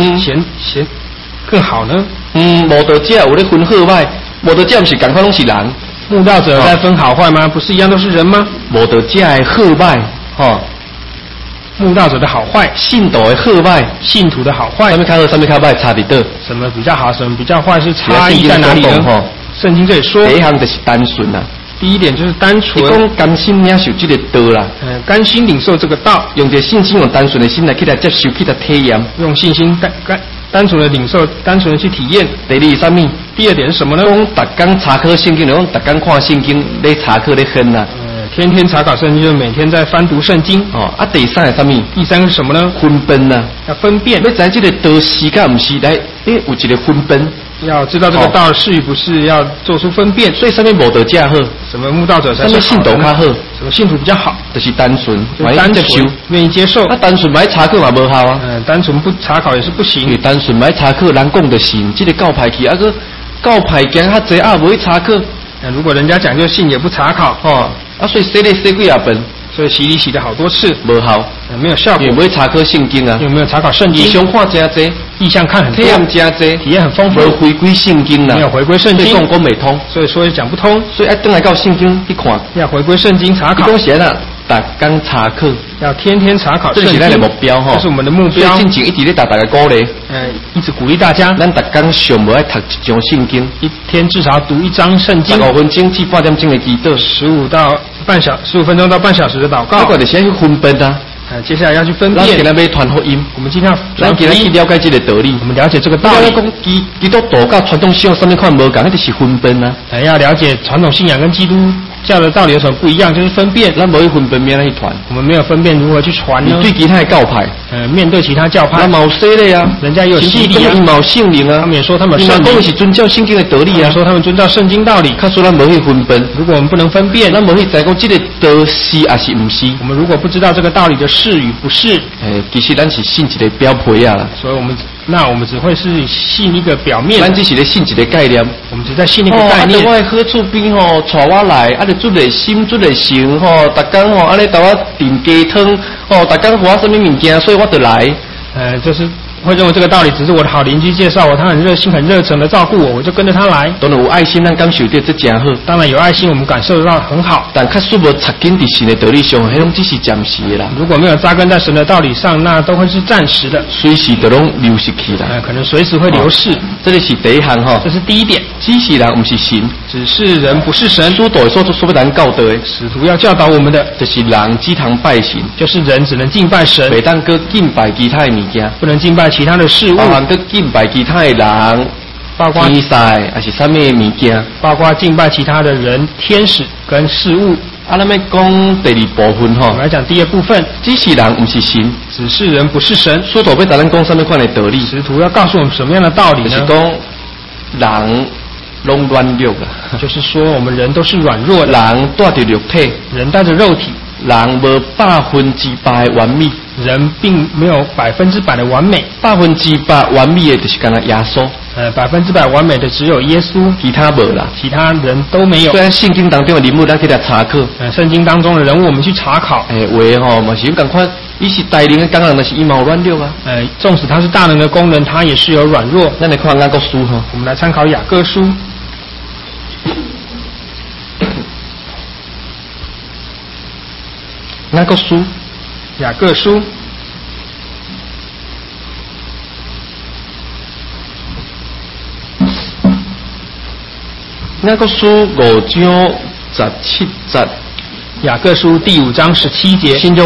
B: 更好呢？
A: 慕道者有咧分好歹，慕道者不是同款拢是人，
B: 慕道者在分好坏吗？不是一样都是人吗？
A: 慕道者的好歹，吼，
B: 慕道者的好坏，
A: 信徒的好歹，
B: 信徒的好坏，
A: 什么较好，什么较歹，差伫倒？
B: 什么比较好，什么比较坏，是差异在哪里呢？圣经这里说，
A: 第一项就是单纯啦。
B: 第一点就是单纯，
A: 你讲甘心领受这个道啦，
B: 甘心领受这个道，
A: 用着信心，用单纯的心来去接受，去体验，
B: 用信心单纯的领受，单纯的去体验。
A: 第二什么？
B: 第二点是什么呢？
A: 讲逐天查考圣经，讲逐天看圣经，咧查考咧哼啦。
B: 天天查考圣经，就是每天在翻读圣经。
A: 第三是什么？
B: 第三个是什么呢？
A: 分辨啦，要
B: 分辨。
A: 要知这个道是甲唔是，来，有一个分辨。
B: 要知道这个道是与不是，要做出分辨。
A: 所以什么慕道者好？
B: 什么慕道者才是好？
A: 什么信徒较好？
B: 什么信徒比较好？
A: 就是单纯，
B: 单纯愿意接受。
A: 单纯买查考嘛无效啊。
B: 单纯不查考也是不行。
A: 因为单纯买查考，人讲的信，这个教派去，个教派行较济无去查考。
B: 如果人家讲究信也不查考，
A: 所以洗礼洗几啊遍。
B: 所以洗礼洗了好多次，
A: 无效，
B: 没有效果。
A: 也不会查考圣经啊，
B: 有没有查考圣经？
A: 异象看真多，
B: 异象看很多，
A: 体验真多，
B: 体验很丰富，
A: 无回归圣经啦，
B: 没有回归圣经，
A: 所以讲袂通，
B: 所以说也讲不通，
A: 所以要等来到圣经去看，
B: 要回归圣经查考。
A: 讲闲啦，逐天查考，
B: 要天天查考圣经，
A: 这是咱的目标哈，
B: 这是我们的目标。
A: 进前一直咧大家鼓励，
B: 一直鼓励大家，
A: 咱逐天上无爱读一章圣经，
B: 一天至少读一章圣经
A: ，15分钟至半点钟的祈祷
B: ，15分钟到半小时的祷告。
A: 这个就是要去分辨啊。
B: 接下来要去分辨。
A: 咱今天要传福音，
B: 我们今天要
A: 咱今天去了解这个道理，
B: 我们了解这个道理。
A: 讲基督道教传统信仰上面看无共，那就是分辨啊。
B: 要了解传统信仰跟基督教的道理有什么不一样，就是分辨。
A: 咱无去分辨免去传，
B: 我们没有分辨如何去传呢？
A: 对其他的教派，
B: 面对其他教派，
A: 那冇洗礼啊，
B: 人家也有洗礼啊，
A: 冇圣灵啊，
B: 他们也说他们圣灵，
A: 讲的是遵照圣经的道理啊，
B: 说他们遵照圣经道理。
A: 他说咱无去分辨，
B: 如果我们不能分辨，
A: 咱无去知讲这个道是还是唔是。
B: 我们如果不知道这个道理的是与不是，
A: 其实咱是信一个表皮啊，
B: 所以我们只会是信一个表面，
A: 咱只是咧信一个概念，
B: 我们只在信一个概念。
A: 我的好处边吼，带我来，就做个心，做个行吼，逐天吼，安尼带我炖鸡汤，逐天给我什么物件，所以我就来。
B: 就是会认为这个道理只是我的好邻居介绍我，他很热心、很热诚的照顾我，我就跟着他来。
A: 当然有爱心，咱感受到这真好。
B: 当然有爱心，我们感受到很好。
A: 但确实无扎根伫神的道理上，迄种只是暂时的啦。
B: 如果没有扎根在神的道理上，那都会是暂时的，
A: 随时都拢流失去啦。
B: 可能随时会流逝。
A: 这里是第一项哈。
B: 这是第一点。
A: 只是人不是神，
B: 只是人不是神。
A: 使徒所要人教导的，
B: 使徒要教导我们的，
A: 就是人只通拜神，
B: 就是人只能敬拜神，
A: 袂当搁敬拜其他的物件，
B: 不能敬拜其他的事物，
A: 包含搁敬拜其他的人，
B: 包括
A: 天使还是什么物件，
B: 包括敬拜其他的人、天使跟事物。
A: 咱要讲第二部分哈，
B: 我们来讲第二部分，
A: 只是人不是神，
B: 只是人不是神。
A: 使徒要甲咱讲什么款的道理？
B: 使徒要告诉我们什么样的道理呢？
A: 就是讲人拢软弱啦，
B: 就是说我们人都是软弱的，
A: 人带着肉体，
B: 人带着肉体，
A: 人无100%完美，
B: 人并没有100%的完美
A: ，100%完美的就是干那耶稣
B: ，100%完美的只有耶稣，
A: 其他无啦，
B: 其他人都没有。
A: 虽然圣经当中的人物咱可以来查考，
B: 圣经当中的人物我们去查考，
A: 话吼嘛是赶快，伊是大能的工人，但是伊嘛有软弱啊，
B: 纵使他是大能的工人，他也是有软弱。
A: 咱来看雅各书哈，
B: 我们来参考雅各书。
A: 雅各书，
B: 雅各书，
A: 雅各书5章17节。
B: 雅各书第5章17节。
A: 新约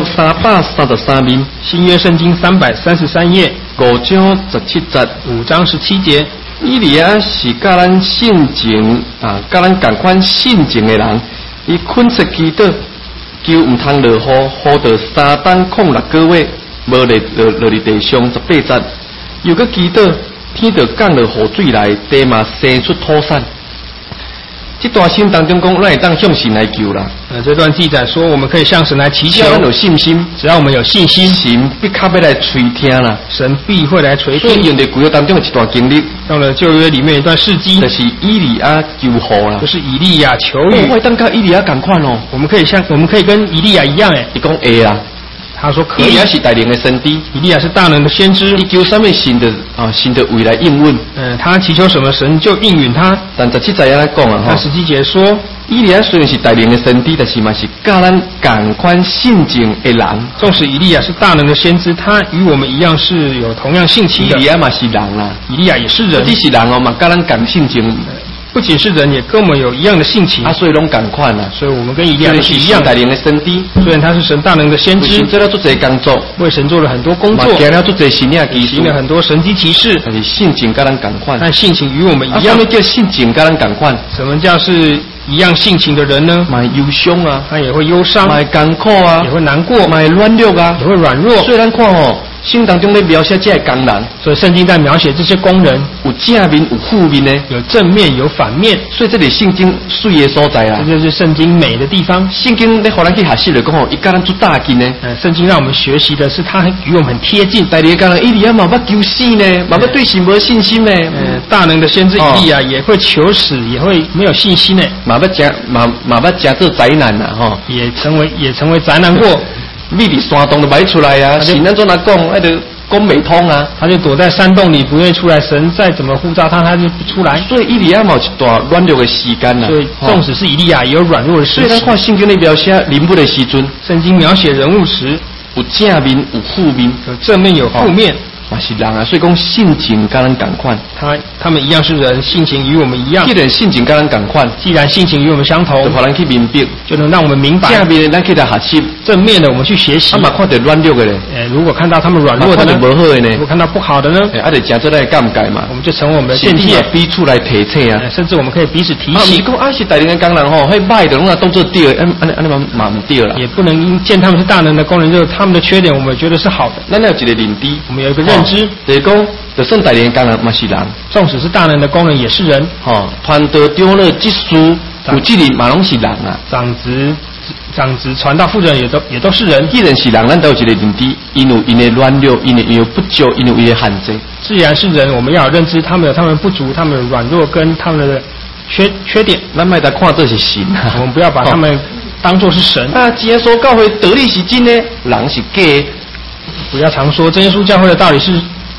A: 333面。
B: 新约圣经333页。
A: 5章17节。
B: 5章17节。
A: 以利亚是甲咱性情甲咱同款性情的人，伊困失祈祷。求唔通落雨，雨到3等控6个月，无落伫地上18节，又搁祈祷，天就降落雨水来，地嘛生出土产。这段经当中讲，咱会当向神来求啦。
B: 这段记载说，我们可以向神来祈求。
A: 只要有信心，
B: 只要我们有信心，
A: 神必靠要来垂听啦。
B: 神必会来垂听。
A: 所以用的旧约当中的一段经历，
B: 用了旧约里面一段事迹，
A: 就是以利亚求雨啦。
B: 就是以利亚求雨。
A: 我会当跟以利亚同款哦。
B: 我们可以跟以利亚一样诶。
A: 伊讲会啦。
B: 他说可以。
A: 以利亚是大能的先知，
B: 以利亚是大能的先知。
A: 伊求什么神的为来应允。
B: 他祈求什么神就应允他。
A: 但17节来讲啊，
B: 他17节说，
A: 以利亚虽然是大能的先知，但是嘛是甲咱同款性情的人。
B: 纵使以利亚是大能的先知，他与我们一样是有同样性情的。
A: 以利亚嘛是人啦，
B: 以利亚也是人，
A: 不只是人哦，嘛甲咱同性情。
B: 不仅是人，也跟我们有一样的性情
A: 所以拢同款啦。
B: 所以我们跟以利亚是一样
A: 大能的先知，
B: 虽然他是神大能的先知，
A: 做了做这工作，
B: 为神做了很多工作，
A: 行了做这神迹奇事，
B: 行了很多神迹奇事，
A: 但是性情跟咱同款，
B: 但性情与我们一样。
A: 什么叫性情跟咱同款？
B: 什么叫是一样性情的人呢？
A: 蛮忧伤啊，
B: 他也会忧伤，
A: 蛮艰苦啊，
B: 也会难过，
A: 蛮软弱啊，
B: 也会软弱。
A: 所以咱看哦。圣当中咧描写这些工人，
B: 所以圣经在描写这些工人，
A: 有正面有负面呢，
B: 有正面有反面，
A: 所以这里圣经水的所在啦。
B: 这就是圣经美的地方。
A: 圣经咧，互咱去学习来讲吼，伊甲咱做大近呢。
B: 圣经让我们学习的是它与我们很贴近。
A: 大利讲以利亚嘛要求死呢，嘛要对神无信心呢。
B: 大能的先知以利亚也会求死，也会没有信心呢。
A: 嘛要加做灾难呐，吼，
B: 也成为灾难过。
A: 秘伫山洞都摆出来啊，神咱怎来讲，那就讲未通啊。
B: 他就躲在山洞里，不愿意出来。神再怎么呼召他，他就不出来。
A: 所以以利亚嘛有一段软弱的时间呐。
B: 所以纵使是以利亚，也有软弱的时期。
A: 所以咱看圣经里描写人物的时阵，
B: 圣经描写人物时，
A: 有正面有负面，
B: 有正面有负面。
A: 嘛是人啊，所以讲性情跟咱同款。
B: 他们一样是人，性情与我们一样。
A: 既然性情跟咱同款，
B: 既然性情与我们相同，
A: 就互咱去明白，
B: 就能让我们明白。
A: 正面的咱去来学习，
B: 正面的我们去学习。
A: 嘛看到软弱的咧，
B: 如果看到他们软弱的呢，
A: 不好的呢，
B: 如果看到不好的呢，
A: 就真做来尴尬嘛。
B: 我们就成为我们的见解，
A: 彼此来提醒啊。
B: 甚至我们可以彼此提醒。
A: 讲是大能的工人吼，迄歹的拢当做对，安尼嘛唔对啦。
B: 也不能因见他们是大能的工人，就他们的缺点，我们觉得是好的。
A: 咱有一个认知，
B: 我们有一个认知，
A: 就是讲。就算大能的工人嘛是人，
B: 纵使是大能的工人也是人。
A: 传道长老执事有这人嘛拢是人啊。
B: 长子传道负责人也都是人。
A: 既然是人，咱都有一个认知，因有因的软弱，因有不足，因有因的限制。
B: 既然是人，我们要有认知，他们有他们不足，他们的软弱跟他们的缺点。
A: 咱卖得看这是神啊，
B: 我们不要把他们当作是神。
A: 既然说教会道理是真的，人是假的。
B: 不要常说真耶稣教会的道理是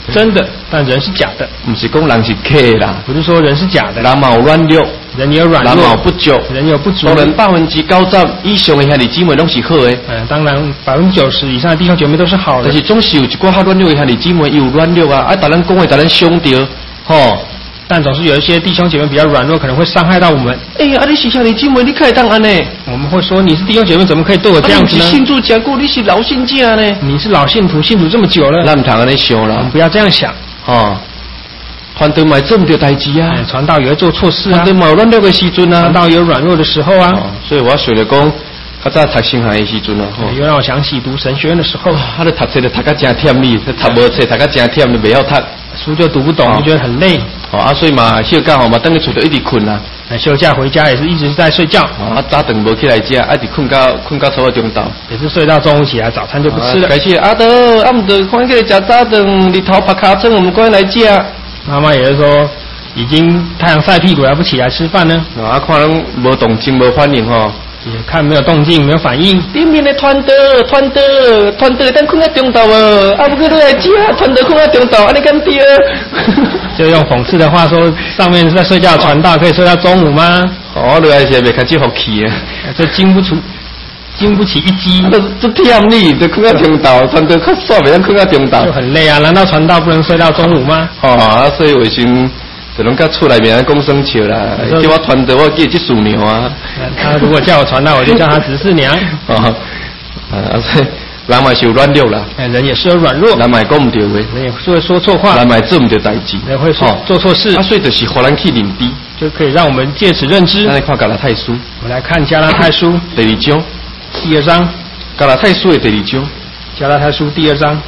B: 真的，但人是假的。
A: 不是讲人是假的啦，
B: 不是说人是假的，
A: 人嘛有软弱，
B: 人也有软弱，
A: 人嘛有不足，
B: 人有不足。
A: 当然90%以上的兄弟姊妹都是好的。
B: 当然90%以上的弟兄姐妹都是好的。
A: 但是总是有一寡较软弱的兄弟姊妹，有软弱啊，大人讲话，大人伤着，吼。
B: 但总是有一些弟兄姐妹比较软弱，可能会伤害到我们。
A: 哎呀，你是兄弟姊妹，你可以当安呢？
B: 我们会说你是弟兄姐妹，怎么可以对我这样子呢？
A: 你是信主讲过，你是老信者呢？
B: 你是老信徒，信主这么久了，
A: 咱唔通安尼想啦。
B: 我们不要这样想。
A: 传道嘛做唔到代志啊，
B: 传道也会做错事啊，
A: 传道嘛有软弱的时阵啊，
B: 传道也有软弱的时候啊。
A: 所以我想着讲，较早读神学的时阵啊，
B: 又让我想起读神学院的时候，
A: 他咧读册就读甲真忝哩，读无册读甲真忝就袂晓读，
B: 书就读不懂，就觉得很累。
A: 所以嘛休假嘛，等去厝就一直困啊。
B: 休假回家也是一直在睡觉。
A: 早顿无起来食，一直困到差不多中昼。
B: 也是睡到中午起来，早餐就不吃了。
A: 开始阿德唔得，赶紧来食早顿，日头拍卡针，我们赶紧来食。
B: 妈妈也是说，已经太阳晒屁股还不起来吃饭呢。
A: 看人无动静无反应吼。
B: 也看没有动静，没有反应。
A: 对面的团队，等困到中昼啊！不过你来食，团队困到中昼，安尼敢对？
B: 就用讽刺的话说，上面是在睡觉，传道可以睡到中午吗？
A: 你还是袂开始福气啊！
B: 这经不起一击。
A: 这忝你，就困到中昼，团队较爽，袂当困到中昼。
B: 就很累啊！难道传道不能睡到中午吗？
A: 所以卫生。就拢甲厝内面讲生笑啦，叫我传道，我叫执事娘啊。
B: 他如果叫我传道，我就叫他执事娘。
A: 所以人嘛是有软弱啦。
B: 人也是有软弱。
A: 人嘛讲唔对话。
B: 人也是会说错话。
A: 人嘛做唔对代志。
B: 人会做错事。
A: 所以就是互咱去认知，
B: 就可以让我们借此认知。
A: 咱来看加拉太书。
B: 我们来看加拉太书
A: 第2章。
B: 第2章。
A: 加拉太书的第2章。
B: 加拉太书第2章。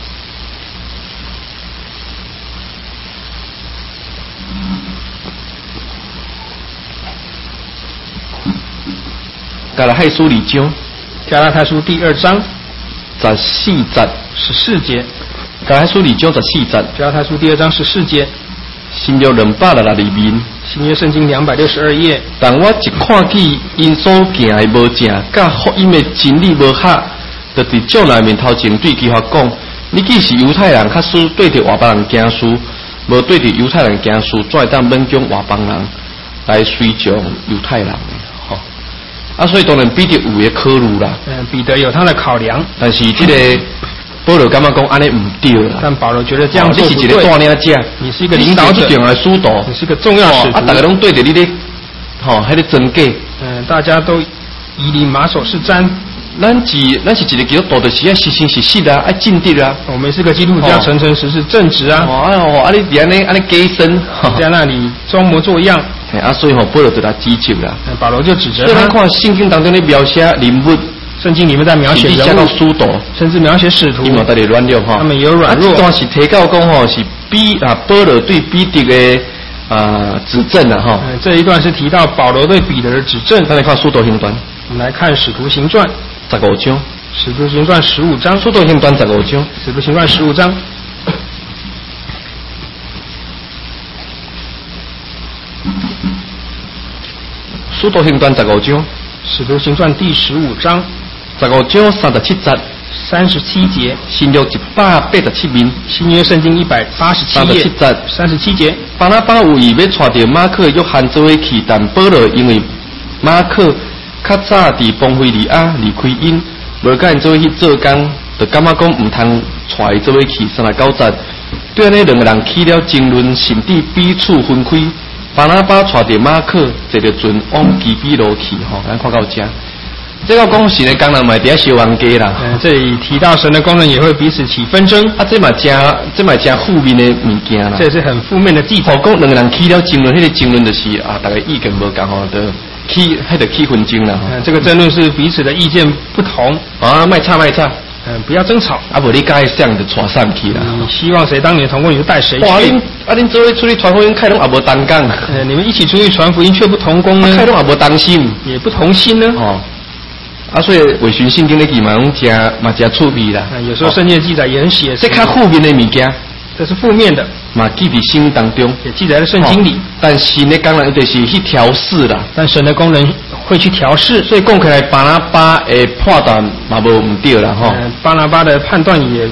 A: 加拉太书2章，
B: 加拉太书第2章
A: 14节
B: 14节，
A: 加拉太书2章14节，
B: 加拉太书第2章14节，
A: 新约262面，
B: 新约圣经262页。
A: 但我一看见因所行的无正，甲福音的真理无合，就伫众人面头前对其发讲：你既是犹太人，较使对着外邦人行事，无对着犹太人行事，怎会当勉强外邦人来随从犹太人呢？所以当然彼得有个考虑啦。
B: 彼得有他的考量，
A: 但是这个保罗感觉讲安尼唔对啦。
B: 但保罗觉得这样做不对。
A: 你是一个带领者，
B: 你是一个领导者，
A: 重要的使徒，
B: 你是一个重要使徒。
A: 大家拢对着你咧，迄个真假。
B: 大家都以你马首是瞻。
A: 咱是一个基督徒，就是要实行实事啊，要正直啊。
B: 我们是个基督徒，要诚诚实实正直啊。
A: 你安尼假身，
B: 在那里装模作样。
A: 所以保罗对他指责啦。
B: 保罗就指责他。
A: 所以咱看圣经当中的描写人物，
B: 圣经里面在描写人物，
A: 使徒，
B: 甚至描写使徒，
A: 他们带来软弱
B: 他们也有软弱。
A: 这段是提到讲是保罗对彼得的指正啊
B: 这一段是提到保罗对彼得的指正。
A: 咱来看使徒行传，
B: 我们来看使徒行传
A: 15章，
B: 使徒行传15章，
A: 使徒行传15章，
B: 使徒行传15章。
A: 使徒行传15章，
B: 使徒行传第15章
A: 15章37节
B: ，37节，
A: 新约187面，
B: 新约圣经187页，37节。
A: 巴拿巴有意要带着马可、约翰做伙去，但保罗因为马可较早伫崩菲利亚离开因，无甲因做伙去做工，就感觉讲唔通带伊做伙去，39节。对安尼两个人起了争论，甚至彼此分开。巴拿巴带着马可坐着船往基比路去，咱看到这。这个讲神的工人嘛，伫遐烧冤家啦。
B: 这里提到神的工人也会彼此起纷争。
A: 这嘛真负面的物件啦。
B: 这是很负面的记载。
A: 讲两个人起了争论，迄个争论就是大家意见无共就起纷争啦。
B: 这个争论是彼此的意见不同。
A: 卖吵。
B: 不要争吵。
A: 无你该想就带散去啦。
B: 你希望谁当你的同工，你就带谁去。
A: 恁做伙出去传福音，开拢也无同工。
B: 你们一起出去传福音却不同工呢？
A: 开拢也无同心，
B: 也不同心呢。
A: 所以伪循圣经的记嘛，真趣味啦。
B: 有时候圣经的记载也很写实。
A: 这较负面的物件，
B: 这是负面的。
A: 嘛记在圣经当中，
B: 也记载在圣经里。
A: 但神的工人就是去调试啦。
B: 但神的工人会去调试，
A: 所以讲起来，巴拿巴的判断嘛无唔对啦，
B: 巴拿巴的判断也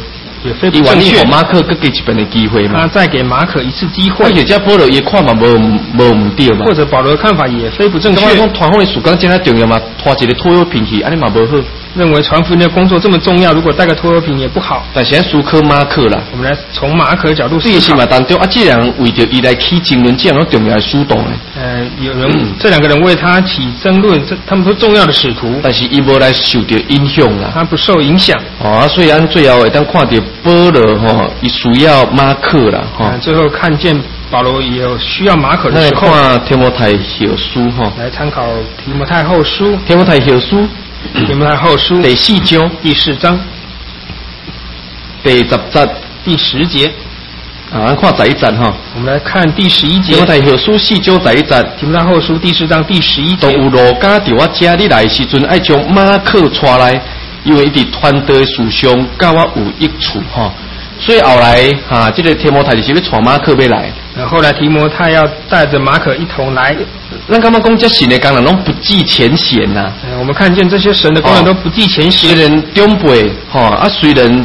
B: 也非不正确。
A: 给马可各给一遍的机会嘛。
B: 他再给马可一次机会。
A: 而且这保罗也看嘛，无对嘛。
B: 或者保罗的看法也非不正确。
A: 讲传福音的事工真太重要嘛，拖一个拖油瓶去，安尼嘛无好。
B: 认为传福音的工作这么重要，如果带个拖油瓶也不好。
A: 但现在书科马可啦，
B: 我们来从马可的角度思考。
A: 这嘛当中啊，这人为着伊来起争论，这样重要的书动诶。
B: 有人这两个人为他起争论，他们都重要的使徒。
A: 但是伊无来受到影响啦。
B: 他不受影响。
A: 所以咱最后会当看到保罗伊需要马可啦
B: 最后看见保罗也有需要马可的时候。
A: 来看提摩太后书
B: 来参考提摩太后书。
A: 提摩太后书。
B: 提摩太后书
A: 第4章
B: 第4章
A: 第10节
B: 第10节
A: 咱看11节
B: 我们来看第11节。
A: 提摩太后书4章11节。
B: 提摩太后书第4章第11节。
A: 都有路加伫我家里来时阵，爱将马可带来，因为伊伫传道事上甲我有益处所以后来这个提摩太就是要带马可要来。
B: 后来提摩太要带着马可一同来。
A: 咱感觉讲这神的工人拢不计前嫌呐。
B: 我们看见这些神的工人都不计前嫌。
A: 虽然长辈虽然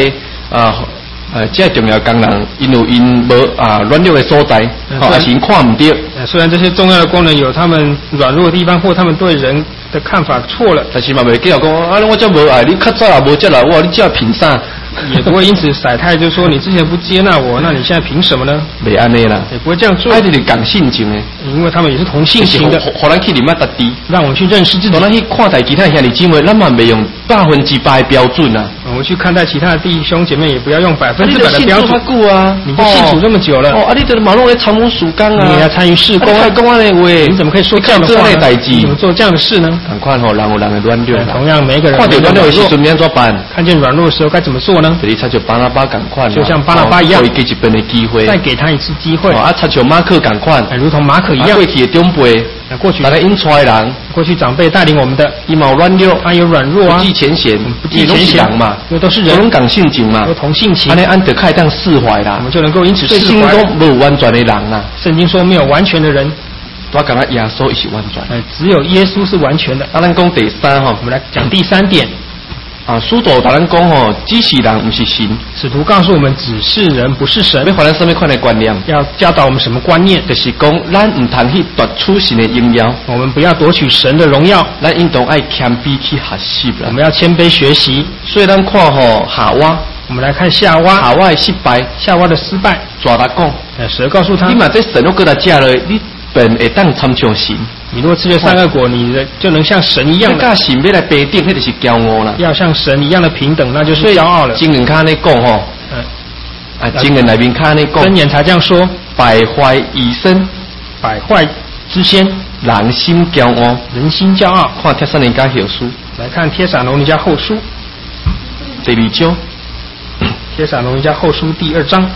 A: 这重要工人，因无软弱的所在，也是看唔到。
B: 虽然这些重要的工人有他们软弱的地方，或他们对人的看法错了，
A: 但是嘛袂记得讲我这无爱你，较早也无接来我，你这凭啥？
B: 也不会因此甩态，就说你之前不接纳我，那你现在凭什么呢？
A: 袂安尼啦，
B: 也不会这样做。
A: 爱的是讲性情的，
B: 因为他们也是同性情的，
A: 互咱去里面搭地，
B: 让我们去认识自己。
A: 咱去看待其他兄弟姐妹，咱嘛袂用100%的标准啊。
B: 我们去看待其他的弟兄姐妹，也不要用100%的标准。
A: 你
B: 都信主这么久了，
A: 你的马路在参与事工啊，
B: 你还参与事工，
A: 讲安尼话，
B: 你怎么可以说这样的话呢？
A: 你怎
B: 么做这样的事呢？
A: 赶快人有人的软弱，
B: 同样每一个人
A: 看到软弱的时阵怎么办？
B: 看见软弱的时候该怎么做呢？
A: 这里他就巴拿巴赶快，
B: 就像巴拿巴一样，
A: 给一遍的机会，
B: 再给他一次机会。
A: 他像马可赶快，
B: 如同马可一样，
A: 过去的长辈，大家引出来人，
B: 过去长辈带领我们的，
A: 伊嘛有软弱，
B: 他有软弱啊，
A: 不计前嫌，
B: 不计前嫌
A: 嘛，
B: 因为都是人，
A: 都讲性情嘛，
B: 都同性情，
A: 安尼安得开当释怀啦，
B: 我们就能够因此释怀。
A: 所以圣经说没有完全的人啦，
B: 圣经说没有完全的人，
A: 我讲耶稣也是完全，
B: 只有耶稣是完全的。
A: 咱讲第3我
B: 们来讲第3点。
A: 使徒甲咱讲只是人不是神。
B: 使徒告诉我们，只是人不是神。
A: 要还咱什么款的观念？
B: 要教导我们什么观念？
A: 就是讲，咱唔通去夺取神的荣耀。
B: 我们不要夺取神的荣耀。
A: 咱应当爱谦卑去学习啦。
B: 我们要谦卑学习。
A: 所以咱看夏娃，
B: 我们来看夏娃。
A: 夏娃的失败，
B: 夏娃的失败。
A: 抓他讲，
B: 蛇告诉他，
A: 你嘛在神都给他嫁了，你本会当参像神。
B: 你若吃了善恶果，你就能像神一样的。
A: 那神要来平等，那就是骄傲啦。
B: 要像神一样的平等，那就是骄傲了。
A: 经人看你讲经人内面看你讲，
B: 箴言才这样说：
A: 败坏以身，
B: 败坏之先，
A: 人心骄傲，
B: 人心骄傲。
A: 看帖撒罗尼迦后书，
B: 来看帖撒罗尼迦后书
A: 第2章，
B: 帖撒罗尼迦后书第2章。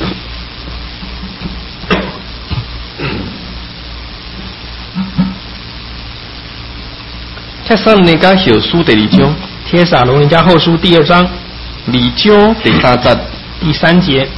A: 帖撒罗尼迦后书第2章，
B: 帖撒罗尼迦后书第2章
A: 2章第3节，
B: 第3节。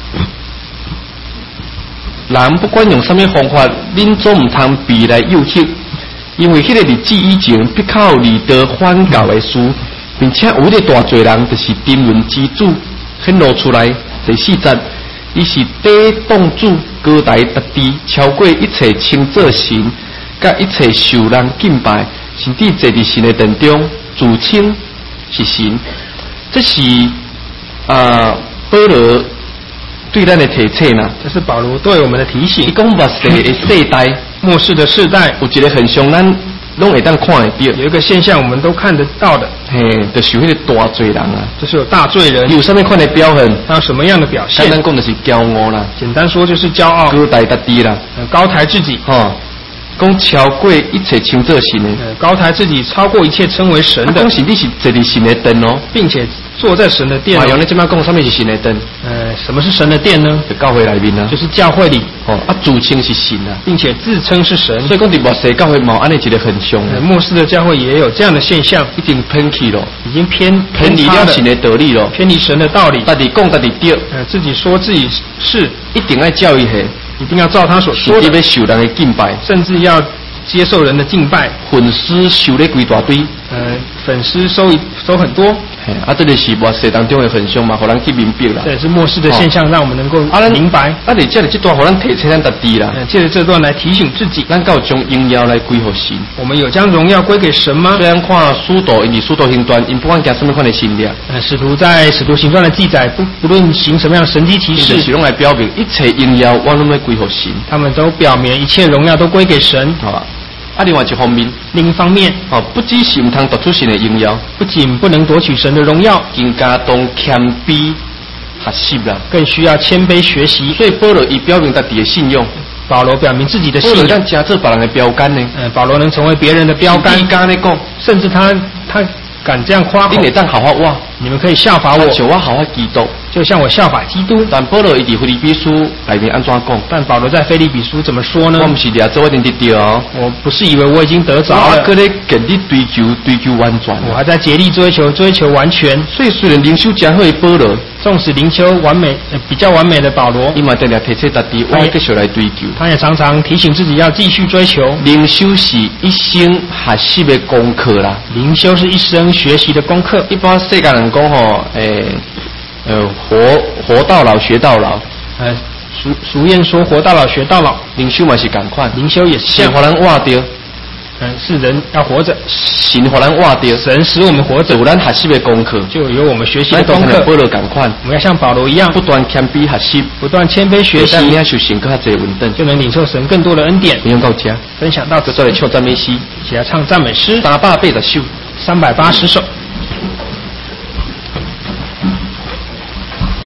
A: 人不管用什么方法，恁总唔通避来诱惑，因为迄个日子以前必靠离道反教的事，并且有一个大罪人，就是沉沦之主显露出来。第4节，伊是抵挡主高台达地，超过一切称作神，甲一切受人敬拜。甚至坐伫神的殿中，自称是神。这是保罗对咱的提醒呐。
B: 这是保罗对我们的提醒。
A: 伊讲末世的世代，
B: 末世的世代，
A: 有一个现象，咱拢会当看得到。
B: 有一个现象，我们都看得到的。
A: 就是有迄个大罪人啊。
B: 就是有大罪人。
A: 有什么款的表现？
B: 他有什么样的表现？
A: 咱讲的是骄傲啦。
B: 简单说就是骄傲。
A: 高台达地啦。
B: 高抬自己。
A: 讲超过一切称作神的，
B: 高抬自己超过一切称为神的。
A: 讲是你是坐伫神的殿哦，
B: 并且坐在神的殿。
A: 用你这边讲什么是神的殿？
B: 什么是神的殿呢？
A: 就教会里面啊，
B: 就是教会里。
A: 自称是神啊，
B: 并且自称是神。
A: 所以讲伫末世教会冇安尼一个很凶。
B: 末世的教会也有这样的现象，
A: 已经偏去了，
B: 已经偏
A: 离了神的道理了，
B: 偏离神的道理。
A: 自己讲自己对，
B: 自己说自己是，
A: 一定要教育下，
B: 一定要照他所说的，
A: 要受人的敬拜，
B: 甚至要接受人的敬拜，
A: 粉丝收了几大堆，
B: 粉丝收很多，
A: 这个是末世当中的现象嘛，互人去明白啦。
B: 这也是末世的现象，让我们能够明白。
A: 你借着这段，互人提醒咱家己啦。
B: 借着这段来提醒自己，
A: 咱有将荣耀来归给神。
B: 我们有将荣耀归给神吗？
A: 虽然看使徒，因为使徒行传，因不管行什么款的信念。
B: 使徒在使徒行传的记载，不论行什么样的神迹奇事，
A: 是用来表明一切荣耀我拢要归给神。
B: 他们都表明一切荣耀都归给神。
A: 好吧。另外一方面，不只是唔通夺取神的荣耀，
B: 不仅不能夺取神的荣耀，
A: 更加当谦卑学习啦，
B: 更需要谦卑学习。
A: 所以保罗伊表明自己的信用，
B: 保罗表明自己的信仰，
A: 让加做别人的标杆呢。
B: 保罗能成为别人的标杆，甚至他敢这样夸口。
A: 你会当效法我，
B: 你们可以效法我，
A: 就我效法基督，
B: 就像我效法基督。
A: 但保罗伊伫腓立比书里面安怎讲？
B: 但保罗在腓立比书怎么说呢？
A: 我不是俩做我一定得到，
B: 我不是以为我已经得着了，
A: 我还在尽力追求完全，
B: 我还在竭力追求完全。
A: 所以虽然灵修真好的保罗，
B: 纵使灵修完美比较完美的保罗，
A: 伊嘛定定提醒自己，我要继续来追求。
B: 他也常常提醒自己要继续追求。
A: 灵修是一生学习的功课啦，
B: 灵修是一生学习的功课。
A: 一般世界人讲吼，活到老学到老，
B: 俗谚说活到老学到老，
A: 灵修嘛是同款，
B: 灵修也是像，
A: 互人活着，
B: 是人要活着，
A: 神互人活着，
B: 神使我们活着，
A: 有咱学习的功课，
B: 就有我们学习的功课。
A: 保罗同款，
B: 我们要像保罗一样，
A: 不断谦卑学习，
B: 不断谦卑学习，
A: 领受神更加侪稳定，
B: 就能领受神更多的恩典。
A: 分享到这，
B: 分享到这，
A: 再来唱赞美诗，
B: 一起来唱赞美诗
A: 380首。
B: 380首。